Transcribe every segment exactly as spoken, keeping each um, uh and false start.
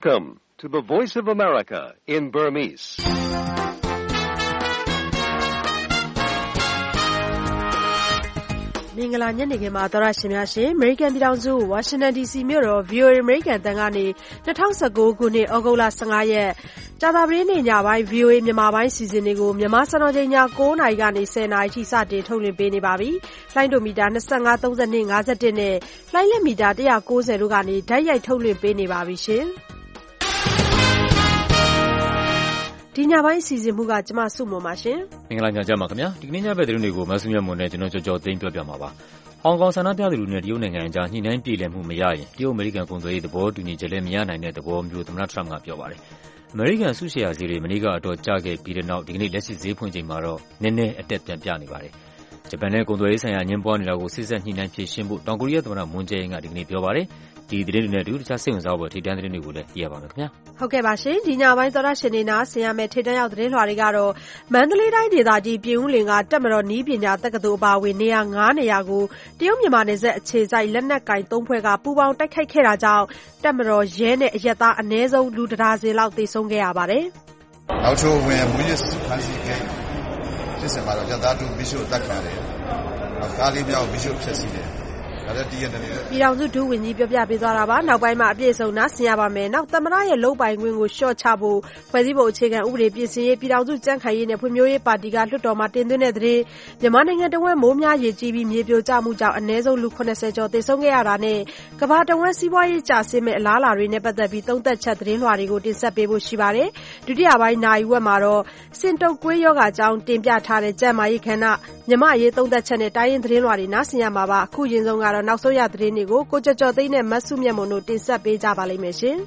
Welcome to the Voice of America in Burmese. ။မင်္ဂလာညနေခင်းပါသောရရှင်များရှင် American ပြည်ထောင်စု Washington ဒီ စီ မြို့တော် ဗွီအိုအေ American တန်ကနေ၂၀၁၉ခုနှစ်ဩဂုတ်လ၁၅ရက်ကြာသပတေးနေ့ညပိုင်း ဗွီအိုအေ မြန်မာပိုင်းစီစဉ်တွေကိုမြန်မာစံတော်ချိန်ည၉နာရီကနေ၁၀နာရီထိစတင်ထုတ်လွှင့်ပေးနေပါပြီ။လိုင်းဒိုမီတာ၂၅ ၃၂ ၅၁နဲ့လိုင်းလက်မီတာ၁၉၀တို့ကနေဓာတ်ရိုက်ထုတ်လွှင့်ပေးနေပါပြီရှင်။ဒီညပိုင်းစီစဉ်မှုကကျမစုမွန်ပါရှင်။မင်္ဂလာညချမ်းပါခင်ဗျာ။ဒီကနေ့ညဘက်သတင်းတွေကိုမဆုမြတ်မွန်နဲ့ကျွန်တော်ကြော်ကြော်သိမ်းပြောပြမှာပါ။ဟောင်ကောင်ဆန္ဒပြသူတွေနဲ့တရုတ်နိုင်ငံအကြားညှိနှိုင်းပြေလည်မှုမရရင်တရုတ်အမေရိကန်ကုန်သွယ်ရေးသဘောတူညီချက်လည်းမရနိုင်တဲ့သဘောမျိုးသမ္မတထရမ့်ကပြောပါတယ်။အမေရိကန်စုရှယ်ယာဈေးတွေမနေ့ကအတော့ကျခဲ့ပြီးတဲ့နောက်ဒီကနေ့လက်ရှိဈေးဖွင့်ချိန်မှာတော့နည်းနည်းအတက်ပြန်ပြနေပါတယ်။ဂျပန်နဲ့ကုန်သွယ်ရေးဆိုင်ရာညှင်းပွားနေတာကိုစစ်ဆက်ညှိနှိုင်းဖြေရှင်းဖို့တောင်ကိုရီးယားသမ္မတမွန်ဂျေအင်ကဒီကနေ့ပြောပါတယ်။ဒီသတင်းတွေနဲ့အတူတခြားစိတ်ဝင်စားဖို့ထိတန်းသတင်းတွေကိုလည်းသိရပါမယ်ခင်ဗျာ။ဟုတ်ကဲ့ပါရှင်။ဒီညပိုင်းသောရရှင်နေနာဆင်ရမယ့်ထိတန်းရောက်သတင်းလွှာတွေကတော့မန္တလေးတိုင်းဒေသကြီးပြင်ဦးလင်ကတက်မတော်နီးပညာတက္ကသိုလ်အပါအဝင်နေရာ၅နေရာကိုတရုတ်မြန်မာနယ်စပ်အခြေစိုက်လက်နက်ကင်သုံးဖွဲ့ကပူးပေါင်းတိုက်ခိုက်ခဲ့တာကြောင့်တက်မတော်ရဲနဲ့အရက်သားအနည်းဆုံးလူတစ်ဒါဇင်လောက်သေဆုံးခဲ့ရပါတယ်။နောက်ချိုဝင်မူရစ်ဖန်စီကိတ်ဖြစ်စမှာတော့ရသားတူမိရှုတက်ခံတယ်။ကားလေးမြောက်မိရှုဖြစ်စီတယ်။ပြည်ထောင်စုဒုဝန်ကြီးပြောပြပေးသွားတာပါ။နောက်ပိုင်းမှာအပြည့်အစုံနားဆင်ရပါမယ်။နောက်သမ္မတရဲ့လုပ်ပိုင်ခွင့်ကိုလျှော့ချဖို့ဖွဲ့စည်းပုံအခြေခံဥပဒေပြင်ဆင်ရေးပြည်ထောင်စုကြံ့ခိုင်ရေးနဲ့ဖွံ့ဖြိုးရေးပါတီကလွှတ်တော်မှာတင်သွင်းတဲ့သတင်းမြန်မာနိုင်ငံတဝန်းမိုးများရေကြီးပြီးမြေပြိုကျမှုကြောင့်အနည်းဆုံးလူ၇၀ကျော်သေဆုံးခဲ့ရတာနဲ့ကမ္ဘာတဝန်းစီးပွားရေးကျဆင်းမဲ့အလားအလာတွေနဲ့ပတ်သက်ပြီးသုံးသပ်ချက်သတင်းလွှာတွေကိုတင်ဆက်ပေးဖို့ရှိပါတယ်။ဒုတိယပိုင်းနိုင်ဝက်မှာတော့စင်တုပ်ကွေးယောဂအကြောင်းတင်ပြထားတဲ့ကျန်းမာရေးခန္ဓာမြမရေးသုံးသပ်ချက်နဲ့တိုင်းရင်းသတင်းလွှာတွေနားဆင်ရမှာပါ။အခုရင်ဆုံးကတော့နောက်ဆုံးရသတင်းတွေကိုကိုကျော်ကျော်သိန်းနဲ့မဆုမြတ်မွန်တို့တင်ဆက်ပေးကြပါလိမ့်မယ်ရှင်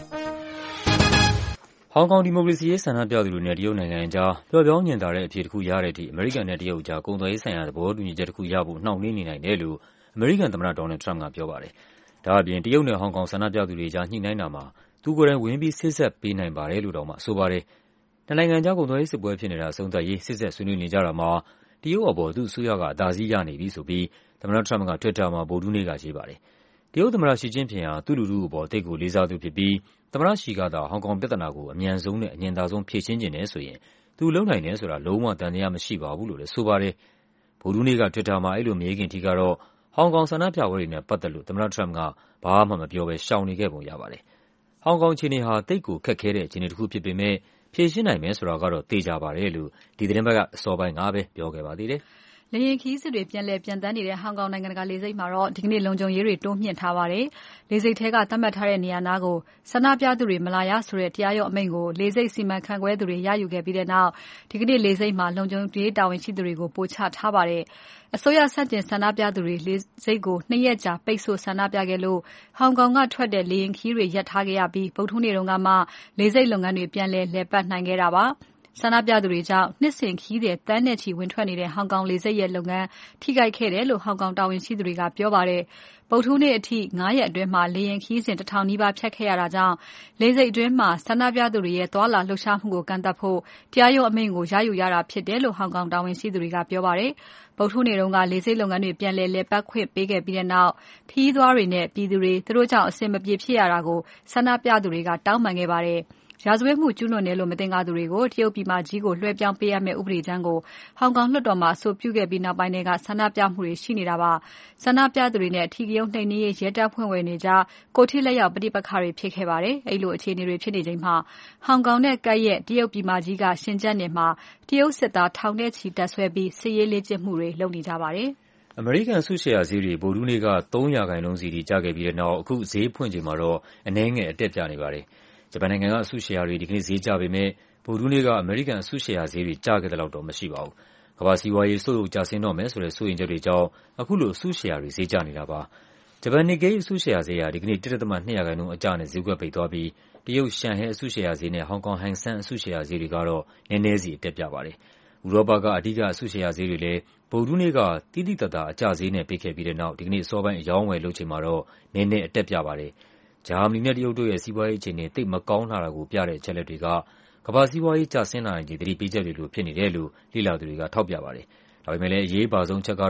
။ဟောင်ကောင်ဒီမိုကရေစီရေးဆန္ဒပြသူတွေနဲ့တရုတ်နိုင်ငံအကြားပျော့ပြောင်းညင်သာတဲ့အဖြစ်တစ်ခုရတဲ့အထိအမေရိကန်နဲ့တရုတ်အကြားကုန်သွယ်ရေးဆိုင်ရာသဘောတူညီချက်တစ်ခုရဖို့နှောင့်နှေးနေနိုင်တယ်လို့အမေရိကန်သမ္မတဒေါ်နယ်ထရမ့်ကပြောပါတယ်။ဒါအပြင်တရုတ်နဲ့ဟောင်ကောင်ဆန္ဒပြသူတွေအကြားညှိနှိုင်းတာမှာသူကိုယ်တိုင်ဝင်ပြီးစစ်ဆက်ပေးနိုင်ပါတယ်လို့တောင်မှဆိုပါတယ်။နှစ်နိုင်ငံအကြားကုန်သွယ်ရေးစစ်ပွဲဖြစ်နေတာအဆုံးသတ်ရေးစစ်ဆက်ဆွေးနွေးနေကြတာမှာတရုတ်အပေါ်သူ့အစိုးရကအသာစီးရနေပြီဆိုပြီးသမ္မတထရမ့်က Twitter မှာဗုဒ္ဓဟူးနေ့ကရေးပါတယ်။တရုတ်သမ္မတရှီကျင့်ဖျင်ဟာသူ့လူထုအပေါ်သိပ်ကိုလေးစားသူဖြစ်ပြီးသမ္မတရှီကသာဟောင်ကောင်ပြဿနာကိုအမြန်ဆုံးနဲ့အညင်သာဆုံးဖြေရှင်းချင်တယ်ဆိုရင်သူလုပ်နိုင်တယ်ဆိုတာလုံးဝသံသယမရှိပါဘူးလို့လည်းဆိုပါတယ်။ဗုဒ္ဓဟူးနေ့က Twitter မှာအဲ့လိုမေးခင်ထိကတော့ဟောင်ကောင်ဆန္ဒပြပွဲတွေနဲ့ပတ်သက်လို့သမ္မတထရမ့်ကဘာမှမပြောဘဲရှောင်နေခဲ့ပုံရပါတယ်။ဟောင်ကောင်အခြေအနေဟာသိပ်ကိုခက်ခဲတဲ့အခြေအနေတစ်ခုဖြစ်ပေမဲ့ဖြေရှင်းနိုင်မယ်ဆိုတာကတော့သေချာပါတယ်လို့ဒီသတင်းပတ်ကအစောပိုင်းကပဲပြောခဲ့ပါသေးတယ်။လေယာဉ်ခရီးစဉ်တွေပြန်လည်ပြန်သန်းနေတဲ့ဟောင်ကောင်နိုင်ငံတကာလေဆိပ်မှာတော့ဒီကနေ့လုံခြုံရေးတွေတိုးမြှင့်ထားပါတယ်။လေဆိပ်ထဲကသတ်မှတ်ထားတဲ့နေရာနားကိုဆန္ဒပြသူတွေမလာရဆိုတဲ့တရားရုံးအမိန့်ကိုလေဆိပ်စီမံခန့်ခွဲသူတွေရယူခဲ့ပြီးတဲ့နောက်ဒီကနေ့လေဆိပ်မှာလုံခြုံရေးတာဝန်ရှိသူတွေကိုပို့ချထားပါတယ်။အစိုးရဆန့်ကျင်ဆန္ဒပြသူတွေလေဆိပ်ကိုနှစ်ရက်ကြာပိတ်ဆို့ဆန္ဒပြခဲ့လို့ဟောင်ကောင်ကထွက်တဲ့လေယာဉ်ခရီးတွေရပ်ထားခဲ့ရပြီးဗုဒ္ဓဟူးနေ့တုန်းကမှလေဆိပ်လုပ်ငန်းတွေပြန်လည်လည်ပတ်နိုင်ခဲ့တာပါ။ဆန္ဒပြသူတွေကြောင့်နှစ်စဉ်ခရီးသည်တန်းနဲ့ချီဝင်ထွက်နေတဲ့ဟောင်ကောင်လေဆိပ်ရဲ့လုပ်ငန်းထိခိုက်ခဲ့တယ်လို့ဟောင်ကောင်တာဝန်ရှိသူတွေကပြောပါတယ်။ဗုဒ္ဓဟူးနေ့အထိ၅ရက်အတွင်းမှာလေယာဉ်ခရီးစဉ်တစ်ထောင်နီးပါးဖြတ်ခဲ့ရတာကြောင့်လေဆိပ်အတွင်းမှာဆန္ဒပြသူတွေရဲ့သွာလာလှုပ်ရှားမှုကိုကန့်သတ်ဖို့တရားရုံးအမိန့်ကိုရယူရတာဖြစ်တယ်လို့ဟောင်ကောင်တာဝန်ရှိသူတွေကပြောပါတယ်။ဗုဒ္ဓဟူးနေ့တုန်းကလေဆိပ်လုပ်ငန်းတွေပြန်လည်လည်ပတ်ခွင့်ပေးခဲ့ပြီးတဲ့နောက်ခရီးသွားတွေနဲ့ပြည်သူတွေသူတို့ကြောင့်အဆင်မပြေဖြစ်ရတာကိုဆန္ဒပြသူတွေကတောင်းပန်ခဲ့ပါတယ်။ရာဇဝတ်မှုကျူးလွန်တယ်လို့မသင်္ကာသူတွေကိုတရုတ်ပြည်မကြီးကိုလွှဲပြောင်းပေးရမယ့်ဥပဒေကြမ်းကိုဟောင်ကောင်လွှတ်တော်မှာအဆိုပြုခဲ့ပြီးနောက်ပိုင်းကဆန္ဒပြမှုတွေရှိနေတာပါ။ဆန္ဒပြသူတွေနဲ့အထီးကရုဏ်းနှိမ်နင်းရေးရဲတပ်ဖွဲ့ဝင်တွေကြားကိုထိလက်ရောက်ပဋိပက္ခတွေဖြစ်ခဲ့ပါတယ်။အဲ့လိုအခြေအနေတွေဖြစ်နေချိန်မှာဟောင်ကောင်နဲ့ကပ်ရဲ့တရုတ်ပြည်မကြီးကရှင်ကျန်းနေမှာတရုတ်စစ်သားထောင်နဲ့ချီတပ်ဆွဲပြီးစစ်ရေးလေ့ကျင့်မှုတွေလုပ်နေကြပါတယ်။အမေရိကန်စုရှယ်ယာဈေးတွေဗုဒ္ဓဟူးနေ့ကသုံးရာခိုင်နှုန်းစီထိကျခဲ့ပြီးတဲ့နောက်အခုဈေးဖွင့်ချိန်မှာတော့အနည်းငယ်အတက်ပြနေပါတယ်။ဂျပန်နိုင်ငံကအစုရှယ်ယာတွေဒီကနေ့ဈေးကျပေမဲ့ဗုဒ္ဓဟူးနေ့ကအမေရိကန်အစုရှယ်ယာဈေးတွေကျခဲ့တဲ့လောက်တော့မရှိပါဘူး။ကမ္ဘာစီးပွားရေးဆုတ်ယုတ်ကျဆင်းတော့မယ်ဆိုတဲ့စိုးရိမ်ချက်တွေကြောင့်အခုလိုအစုရှယ်ယာတွေဈေးကျနေတာပါ။ဂျပန်နစ်ကေးအစုရှယ်ယာဈေးဟာဒီကနေ့ တစ်ဒသမနှစ်ရာခိုင်နှုန်းအကျနဲ့ဈေးကွက်ပိတ်သွားပြီးတရုတ်ရှန်ဟဲအစုရှယ်ယာဈေးနဲ့ဟောင်ကောင်ဟန်ဆန်အစုရှယ်ယာဈေးတွေကတော့နည်းနည်းစီတက်ပြပါတယ်။ဥရောပကအဓိကအစုရှယ်ယာဈေးတွေလည်းဗုဒ္ဓဟူးနေ့ကတိတိတတ်တာအကျဈေးနဲ့ပိတ်ခဲ့ပြီးတဲ့နောက်ဒီကနေ့အစောပိုင်းအယောင်းဝယ်လုပ်ချိန်မှာတော့နည်းနည်းအတက်ပြပါတယ်။ဂျာမနီနဲ့တရုတ်တို့ရဲ့စီးပွားရေးအခြေအနေသိပ်မကောင်းလာတာကိုပြတဲ့အချက်လက်တွေကကမ္ဘာစီးပွားရေးကျဆင်းလာနိုင်ခြေသတိပေးချက်တွေလိုဖြစ်နေတယ်လို့လေ့လာသူတွေကထောက်ပြပါတယ်။ဒါပေမဲ့လည်းအရေးပါဆုံးချက်ကတော့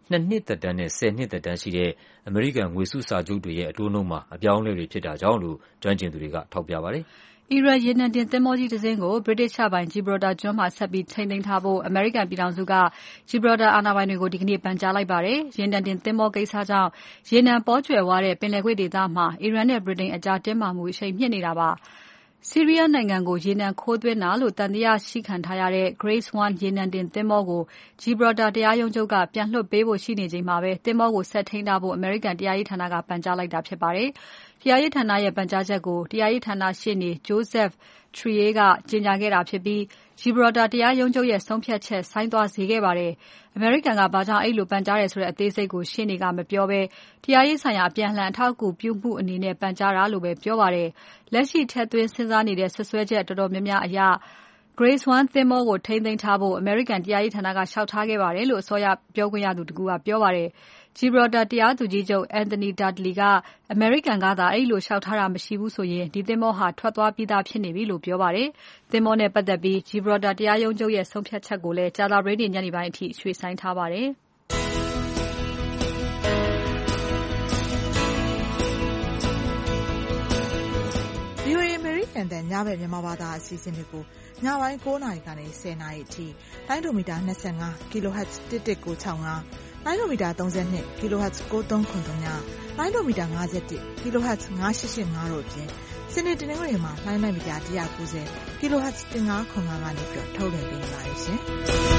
နှစ်နှစ်သက်တမ်းနဲ့ဆယ်နှစ်သက်တမ်းရှိတဲ့အမေရိကန်ငွေစုစာချုပ်တွေရဲ့အတိုးနှုန်းမှာအပြောင်းအလဲတွေဖြစ်တာကြောင့်လို့ကျွမ်းကျင်သူတွေကထောက်ပြပါတယ်။အီရန်ရေနံတင်သင်္ဘောကြီးတစ်စင်းကို British ပိုင် Gibraltar ကျွန်းမှာဆက်ပြီးထိန်းသိမ်းထားဖို့အမေရိကန်ပြည်ထောင်စုက Gibraltar အာဏာပိုင်တွေကိုဒီကနေ့ပန်ကြားလိုက်ပါတယ်။ရေနံတင်သင်္ဘောကိစ္စကြောင့်ရေနံပေါကြွယ်ဝတဲ့ပင်လယ်ကွေ့ဒေသမှာအီရန်နဲ့ဗြိတိန်အကြားတင်းမာမှုအရှိန်မြင့်နေတာပါ။ဆီးရီးယားနိုင်ငံကိုရေနံခိုးသွင်းတာလို့သံသယရှိခံထားရတဲ့ Grace one ရေနံတင်သင်္ဘောကို Gibraltar တရားရုံးချုပ်ကပြန်လွှတ်ပေးဖို့ရှိနေချိန်မှာပဲသင်္ဘောကိုဆက်ထိန်းထားဖို့အမေရိကန်တရားရေးဌာနကပန်ကြားလိုက်တာဖြစ်ပါတယ်။တရားရေးဌာနရဲ့ပန်ကြားချက်ကိုတရားရေးဌာနရှေ့နေ Joseph Trier ကကြေညာခဲ့တာဖြစ်ပြီး Gibraltar တရားရုံးချုပ်ရဲ့ဆုံးဖြတ်ချက်ဆိုင်းသွားစေခဲ့ပါတယ်။အမေရိကန်ကဘာကြောင့်အဲ့လိုပန်ကြားတယ်ဆိုတဲ့အသေးစိတ်ကိုရှေ့နေကမပြောဘဲတရားရေးဆိုင်ရာအပြန်အလှန်အထောက်အကူပြုမှုအနေနဲ့ပန်ကြားတာလို့ပဲပြောပါတယ်။လက်ရှိထက်သွင်းစဉ်းစားနေတဲ့ဆွဆွဲချက်တော်တော်များများအရ Grace one သင်္ဘောကိုထိန်းသိမ်းထားဖို့အမေရိကန်တရားရေးဌာနကလျှောက်ထားခဲ့ပါတယ်လို့အစောရပြောခွင့်ရသူတကူကပြောပါတယ်။ Gibraltar တရားသူကြီးချုပ် Anthony Dudley ကအမေရိကန်ကသာအဲ့လိုလျှောက်ထားတာမရှိဘူးဆိုရင်ဒီသင်္ဘောဟာထွက်သွားပြီးသားဖြစ်နေပြီလို့ပြောပါတယ်။သင်္ဘောနဲ့ပတ်သက်ပြီး Gibraltar တရားရုံးချုပ်ရဲ့ဆုံးဖြတ်ချက်ကိုလည်းကြာသပတေးနေ့ညနေပိုင်းအထိရွှေ့ဆိုင်းထားပါတယ်။ဗွီအိုအေ American တန်ညဘက်မြန်မာဘာသာအစီအစဉ်တွေကိုညပိုင်း၉နာရီကနေ၁၀နာရီအထိတိုင်းဒိုမီတာ၂၅ kilohertz တစ်တစ်ကို၆၅တိုင်းဒိုမီတာ၃၂ kilohertz ၉၃၇၃ညတိုင်းဒိုမီတာ၅၁ kilohertz ၅၈၈၅တို့အပြင်စနေတနင်္ဂနွေမှာလိုင်းလိုက်မီတာ၁၉၀ kilohertz ၁၅၇၅ကနေပြီးထုတ်လွှင့်ပေးနေပါတယ်ရှင်။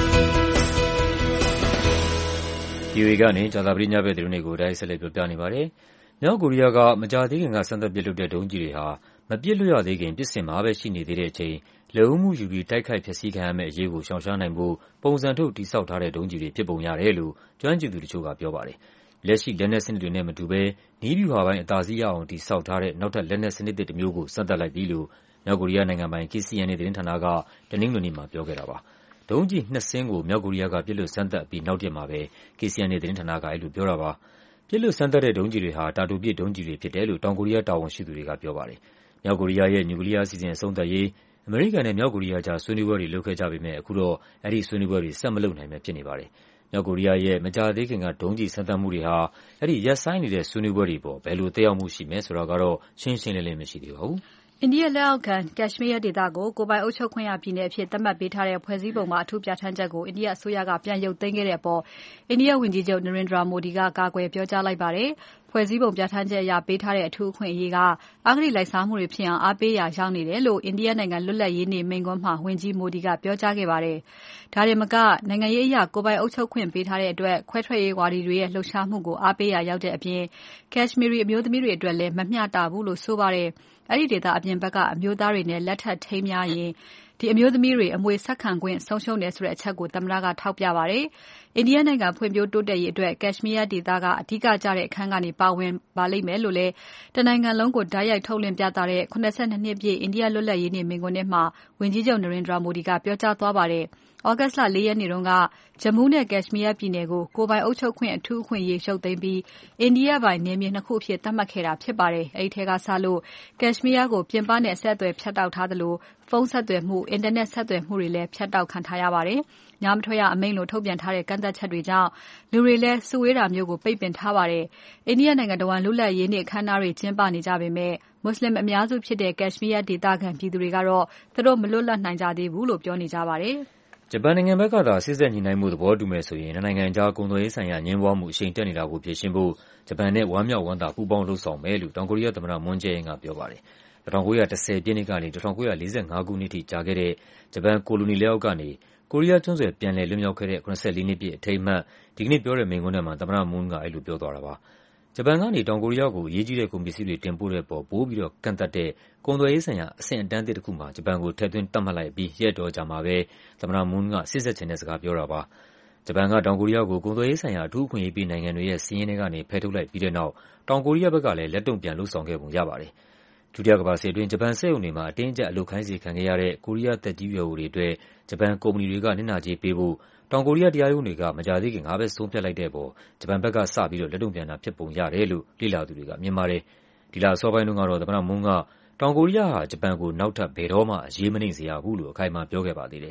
ဗွီအိုအေကနေကြာသပတေးညဘက်သတင်းတွေကိုတိုက်ဆက်လက်ပြောပြနေပါတယ်။မြောက်ကိုရီးယားကမကြာသေးခင်ကစမ်းသပ်ပစ်လွှတ်တဲ့ဒုံးကျည်တွေဟာမပစ်လွှတ်ရသေးခင်ပစ်စင်မှာပဲရှိနေသေးတဲ့အချိန်လက်ဦးမှုယူပြီးတိုက်ခိုက်ဖျက်ဆီးခံရမယ့်အရေးကိုရှောင်ရှားနိုင်ဖို့ပုံစံထုတ်တည်ဆောက်ထားတဲ့ဒုံးကျည်တွေဖြစ်ပုံရတယ်လို့ကျွမ်းကျင်သူတချို့ကပြောပါတယ်။လက်ရှိလက်နက်စနစ်တွေနဲ့မတူဘဲနည်းဗျူဟာပိုင်းအသာစီးရအောင်တည်ဆောက်ထားတဲ့နောက်ထပ်လက်နက်စနစ်တစ်မျိုးကိုစမ်းသပ်လိုက်ပြီလို့မြောက်ကိုရီးယားနိုင်ငံပိုင် K C N A သတင်းဌာနကတနင်္ဂနွေနေ့မှာပြောခဲ့တာပါ။ဒုံးကျည်နှစ်စင်းကိုမြောက်ကိုရီးယားကပစ်လွှတ်စမ်းသပ်ပြီးနောက်ရက်မှာပဲ K C N A သတင်းဌာနကအဲ့လိုပြောတာပါ။ပစ်လွှတ်စမ်းသပ်တဲ့ဒုံးကျည်တွေဟာတာတိုပစ်ဒုံးကျည်တွေဖြစ်တယ်လို့တောင်ကိုရီးယားတာဝန်ရှိသူတွေကပြောပါတယ်။မြောက်ကိုရီးယားရဲ့နျူကလီးယားအစီအစဉ်အဆုံးသတ်ရေးအမေရိကန်နဲ့မြောက်ကိုရီးယားကြားဆွေးနွေးပွဲတွေလုပ်ခဲ့ကြပေမဲ့အခုတော့အဲ့ဒီဆွေးနွေးပွဲတွေဆက်မလုပ်နိုင်ပဲဖြစ်နေပါတယ်။မြောက်ကိုရီးယားရဲ့မကြာသေးခင်ကဒုံးကျည်စမ်းသပ်မှုတွေဟာအဲ့ဒီရပ်ဆိုင်းနေတဲ့ဆွေးနွေးပွဲတွေပေါ်ဘယ်လိုသက်ရောက်မှုရှိမယ်ဆိုတာကတော့ရှင်းရှင်းလင်းလင်းမရှိသေးပါဘူး။အိန္ဒိယလက်အောက်ခံ Kashmir ဒေသကိုကိုယ်ပိုင်အုပ်ချုပ်ခွင့်ရပြည်နယ်အဖြစ်သတ်မှတ်ပေးထားတဲ့ဖွဲ့စည်းပုံမှာအထူးပြဋ္ဌာန်းချက်ကိုအိန္ဒိယအစိုးရကပြန်ရုပ်သိမ်းခဲ့တဲ့အပေါ်အိန္ဒိယဝန်ကြီးချုပ် Narendra Modi ကကာကွယ်ပြောကြားလိုက်ပါတယ်။ဖွဲ့စည်းပုံပြဋ္ဌာန်းချက်အရပေးထားတဲ့အထူးအခွင့်အရေးကအဂတိလိုက်စားမှုတွေဖြစ်အောင်အားပေးရာရောက်နေတယ်လို့အိန္ဒိယနိုင်ငံလွတ်လပ်ရေးနေ့မိန့်ခွန်းမှာဝန်ကြီး Modi ကပြောကြားခဲ့ပါတယ်။ဒါတင်မကနိုင်ငံရေးအရကိုယ်ပိုင်အုပ်ချုပ်ခွင့်ပေးထားတဲ့အတွက်ခွဲထွက်ရေးဝါဒီတွေရဲ့လှုပ်ရှားမှုကိုအားပေးရာရောက်တဲ့အပြင် Kashmiri အမျိုးသမီးတွေအတွက်လည်းမမျှတဘူးလို့ဆိုပါတယ်။အဲ့ဒီဒေသအပြင်ဘက်ကအမျိုးသားတွေနဲ့လက်ထပ်ထိမ်းများရင်ဒီအမျိုးသမီးတွေအမွေဆက်ခံခွင့်ဆုံးရှုံးတယ်ဆိုတဲ့အချက်ကိုသမ္မတကထောက်ပြပါတယ်။အိန္ဒိယနိုင်ငံဖွံ့ဖြိုးတိုးတက်ရေးအတွက် Kashmir ဒေသကအဓိကကျတဲ့အခန်းကနေပါဝင်ပါလိမ့်မယ်လို့လည်းတနိုင်ငံလုံးကိုဓာတ်ရိုက်ထုတ်လွှင့်ပြသတဲ့၇၂နှစ်ပြည့်အိန္ဒိယလွတ်လပ်ရေးနေ့မိန့်ခွန်းထဲမှာဝန်ကြီးချုပ် Narendra Modi ကပြောကြားသွားပါတယ်။သြဂုတ်လ၄ရက်နေ့တုန်းက Jammu နဲ့ Kashmir ပြည်နယ်ကိုကိုယ်ပိုင်အုပ်ချုပ်ခွင့်အထူးအခွင့်အရေးရုပ်သိမ်းပြီးအိန္ဒိယပိုင်နယ်မြေနှစ်ခုအဖြစ်သတ်မှတ်ခဲ့တာဖြစ်ပါတယ်။အဲဒီထဲကစလို့ Kashmir ကိုပြင်ပနဲ့အဆက်အသွယ်ဖြတ်တောက်ထားသလိုဖုန်းဆက်သွယ်မှု၊အင်တာနက်ဆက်သွယ်မှုတွေလည်းဖြတ်တောက်ခံထားရပါတယ်။ညမထွက်ရအမိန့်လိုထုတ်ပြန်ထားတဲ့ကန့်သတ်ချက်တွေကြောင့်လူတွေလည်းစုဝေးတာမျိုးကိုပိတ်ပင်ထားပါတယ်။အိန္ဒိယနိုင်ငံတဝန်းလွတ်လပ်ရေးနေ့အခမ်းအနားတွေကျင်းပနေကြပေမဲ့မွတ်စလင်အများစုဖြစ်တဲ့ Kashmir ဒေသခံပြည်သူတွေကတော့သူတို့မလွတ်လပ်နိုင်ကြသေးဘူးလို့ပြောနေကြပါတယ်။ဂျပန်နိုင်ငံဘက်ကသာစေ့စပ်ညှိနှိုင်းမှုသဘောတူမယ်ဆိုရင်နှစ်နိုင်ငံကြားကုန်သွယ်ရေးဆိုင်ရာအငြင်းပွားမှုအရှိန်တက်နေတာကိုဖြေရှင်းဖို့ဂျပန်နဲ့ဝမ်းမြောက်ဝမ်းသာပူးပေါင်းလုပ်ဆောင်မယ်လို့တောင်ကိုရီးယားသမ္မတ Moon Jae-in ကပြောပါတယ်။၁၉၁၀ပြည့်နှစ်ကနေ၁၉၄၅ခုနှစ်ထိကြာခဲ့တဲ့ဂျပန်ကိုလိုနီလက်အောက်ကနေကိုရီးယားကျွန်းဆွယ်ပြန်လည်လွတ်မြောက်ခဲ့တဲ့၇၄နှစ်ပြည့်အထိမ်းအမှတ်ဒီကနေ့ပြောတဲ့မိန့်ခွန်းထဲမှာသမ္မတ Moon ကအဲ့လိုပြောသွားတာပါ။ဂျပန်ကနေတောင်ကိုရီးယားကိုအရေးကြီးတဲ့ကုန်ပစ္စည်းတွေတင်ပို့တဲ့အပေါ်ပိုပြီးတော့ကန့်သတ်တဲ့ကုန်သွယ်ရေးဆိုင်ရာအဆင့်အတန်းသစ်တစ်ခုမှာဂျပန်ကိုထည့်သွင်းသတ်မှတ်လိုက်ပြီးရက်တော်ကြာမှာပဲသမ္မတ Moon ကစေ့စပ်ချင်တဲ့စကားပြောတာပါ။ဂျပန်ကတောင်ကိုရီးယားကိုကုန်သွယ်ရေးဆိုင်ရာအထူးအခွင့်အရေးပေးနိုင်ငံတွေရဲ့စာရင်းထဲကနေဖယ်ထုတ်လိုက်ပြီးတဲ့နောက်တောင်ကိုရီးယားဘက်ကလည်းလက်တုံ့ပြန်လုပ်ဆောင်ခဲ့ပုံရပါတယ်။ဒုတိယကမ္ဘာစစ်အတွင်းဂျပန်စက်ရုံတွေမှာအတင်းအကျပ်အလုပ်ခိုင်းစေခံခဲ့ရတဲ့ကိုရီးယားသက်ကြီးရွယ်အိုတွေအတွက်ဂျပန်ကုမ္ပဏီတွေကနစ်နာကြေးပေးဖို့တောင်ကိုရီးယားတရားရုံးတွေကမကြာသေးခင်ကပဲဆုံးဖြတ်လိုက်တဲ့အပေါ်ဂျပန်ဘက်ကစပြီးတော့လက်တုံ့ပြန်တာဖြစ်ပုံရတယ်လို့လေ့လာသူတွေကမြင်ပါတယ်။ဒီလအစောပိုင်းတုန်းကတော့သမ္မတ Moon ကတောင်ကိုရီးယားဟာဂျပန်ကိုနောက်ထပ်ဘယ်တော့မှအရေးမနှိမ့်စေရဘူးလို့အခိုင်အမာပြောခဲ့ပါသေးတယ်။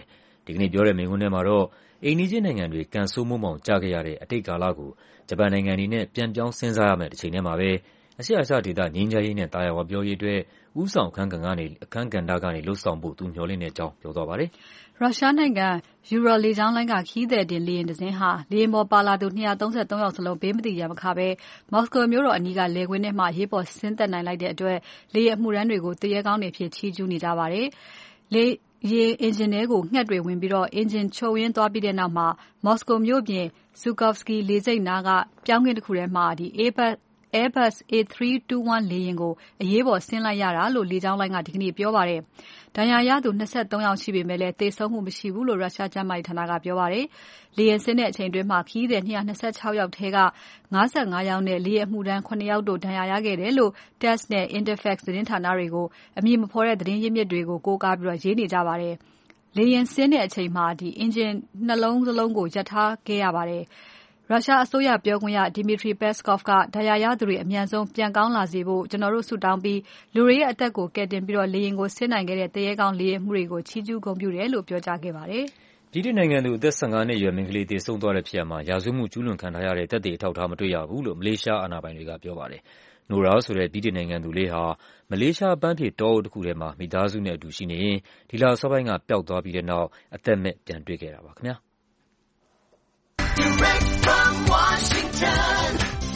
ဒီကနေ့ပြောတဲ့မိန့်ခွန်းထဲမှာတော့အိမ်နီးချင်းနိုင်ငံတွေကံဆိုးမိုးမှောင်ကျခဲ့ရတဲ့အတိတ်ကာလကိုဂျပန်နိုင်ငံအနေနဲ့ပြန်ပြောင်းစဉ်းစားရမယ့်တစ်ချိန်တည်းမှာပဲအရှေ့အာရှဒေသငြိမ်းချမ်းရေးနဲ့သာယာဝပြောရေးအတွက်ဦးဆောင်အခန်းကဏ္ဍကနေအခန်းကဏ္ဍကနေလှုပ်ဆောင်ဖို့သူမျှော်လင့်တဲ့အကြောင်းပြောသွားပါတယ်။ရုရှားနိုင်ငံယူရောလေကြောင်းလိုင်းကခီးသည်တင်လေယာဉ်တစ်စင်းဟာလေယာဉ်ပေါ်ပါလာသူ၂၃၃ယောက်စလုံးဘေးမသီရန်မခဘဲမော်စကိုမြို့တော်အနီးကလယ်ကွင်းထဲမှာရေးပေါ်ဆင်းသက်နိုင်လိုက်တဲ့အတွက်လေယာဉ်အမှုထမ်းတွေကိုတရေကောင်းတွေဖြစ်ချီးကျူးနေကြပါတယ်။လေယာဉ်အင်ဂျင်ထဲကိုငှက်တွေဝင်ပြီးတော့အင်ဂျင်ချို့ယွင်းသွားပြီးတဲ့နောက်မှာမော်စကိုမြို့ပြင် Zhukovsky လေဆိပ်နားကပြောင်းကင်တစ်ခုထဲမှာဒီ Airbus A three twenty-one လေယာဉ်ကိုအရေးပေါ်ဆင်းလိုက်ရတာလို့လေကြောင်းလိုင်းကဒီကနေ့ပြောပါတယ်။ဒဏ်ရာရသူ၂၃ယောက်ရှိပေမဲ့လည်းသေဆုံးမှုမရှိဘူးလို့ရုရှားကျန်းမာရေးဌာနကပြောပါတယ်။လေယာဉ်ဆင်းတဲ့အချိန်တွင်းမှာခီးသည်၂၂၆ယောက်ထဲက၅၅ယောက်နဲ့လေယာဉ်အမှုထမ်း၇ယောက်တို့ဒဏ်ရာရခဲ့တယ်လို့ T A S S နဲ့ Interfax သတင်းဌာနတွေကိုအမည်မဖော်တဲ့သတင်းရင်းမြစ်တွေကိုကိုးကားပြီးရေးနေကြပါတယ်။လေယာဉ်ဆင်းတဲ့အချိန်မှာဒီအင်ဂျင်နှလုံးစလုံးကိုရပ်ထားခဲ့ရပါတယ်။ရုရှားအစိုးရပြောခွင့်ရ Dmitry Peskov ကဒဏ်ရာရသူတွေအမြန်ဆုံးပြန်ကောင်းလာစေဖို့ကျွန်တော်တို့ဆုတောင်းပြီးလူတွေရဲ့အသက်ကိုကယ်တင်ပြီးတော့လေယာဉ်ကိုဆင်းနိုင်ခဲ့တဲ့တရေကောင်းလေယာဉ်မှုတွေကိုချီးကျူးဂုဏ်ပြုတယ်လို့ပြောကြားခဲ့ပါတယ်။ဗြိတိန်နိုင်ငံသူအသက်၁၅နှစ်အရွယ်မိန်းကလေးသေဆုံးသွားတဲ့ဖြစ်ရပ်မှာရာဇဝတ်မှုကျူးလွန်ခံထားရတဲ့သက်သေအထောက်အထားမတွေ့ရဘူးလို့မလေးရှားအာဏာပိုင်တွေကပြောပါတယ်။ Nora ဆိုတဲ့ဗြိတိန်နိုင်ငံသူလေးဟာမလေးရှားပန်းဖြေတောအုပ်တစ်ခုထဲမှာမိသားစုနဲ့အတူရှိနေရင်ဒီလအစောပိုင်းကပျောက်သွားပြီးတဲ့နောက်အသက်မဲ့ပြန်တွေ့ခဲ့တာပါခင်ဗျာ။ Direct from Washington,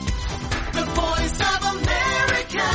the Voice of America,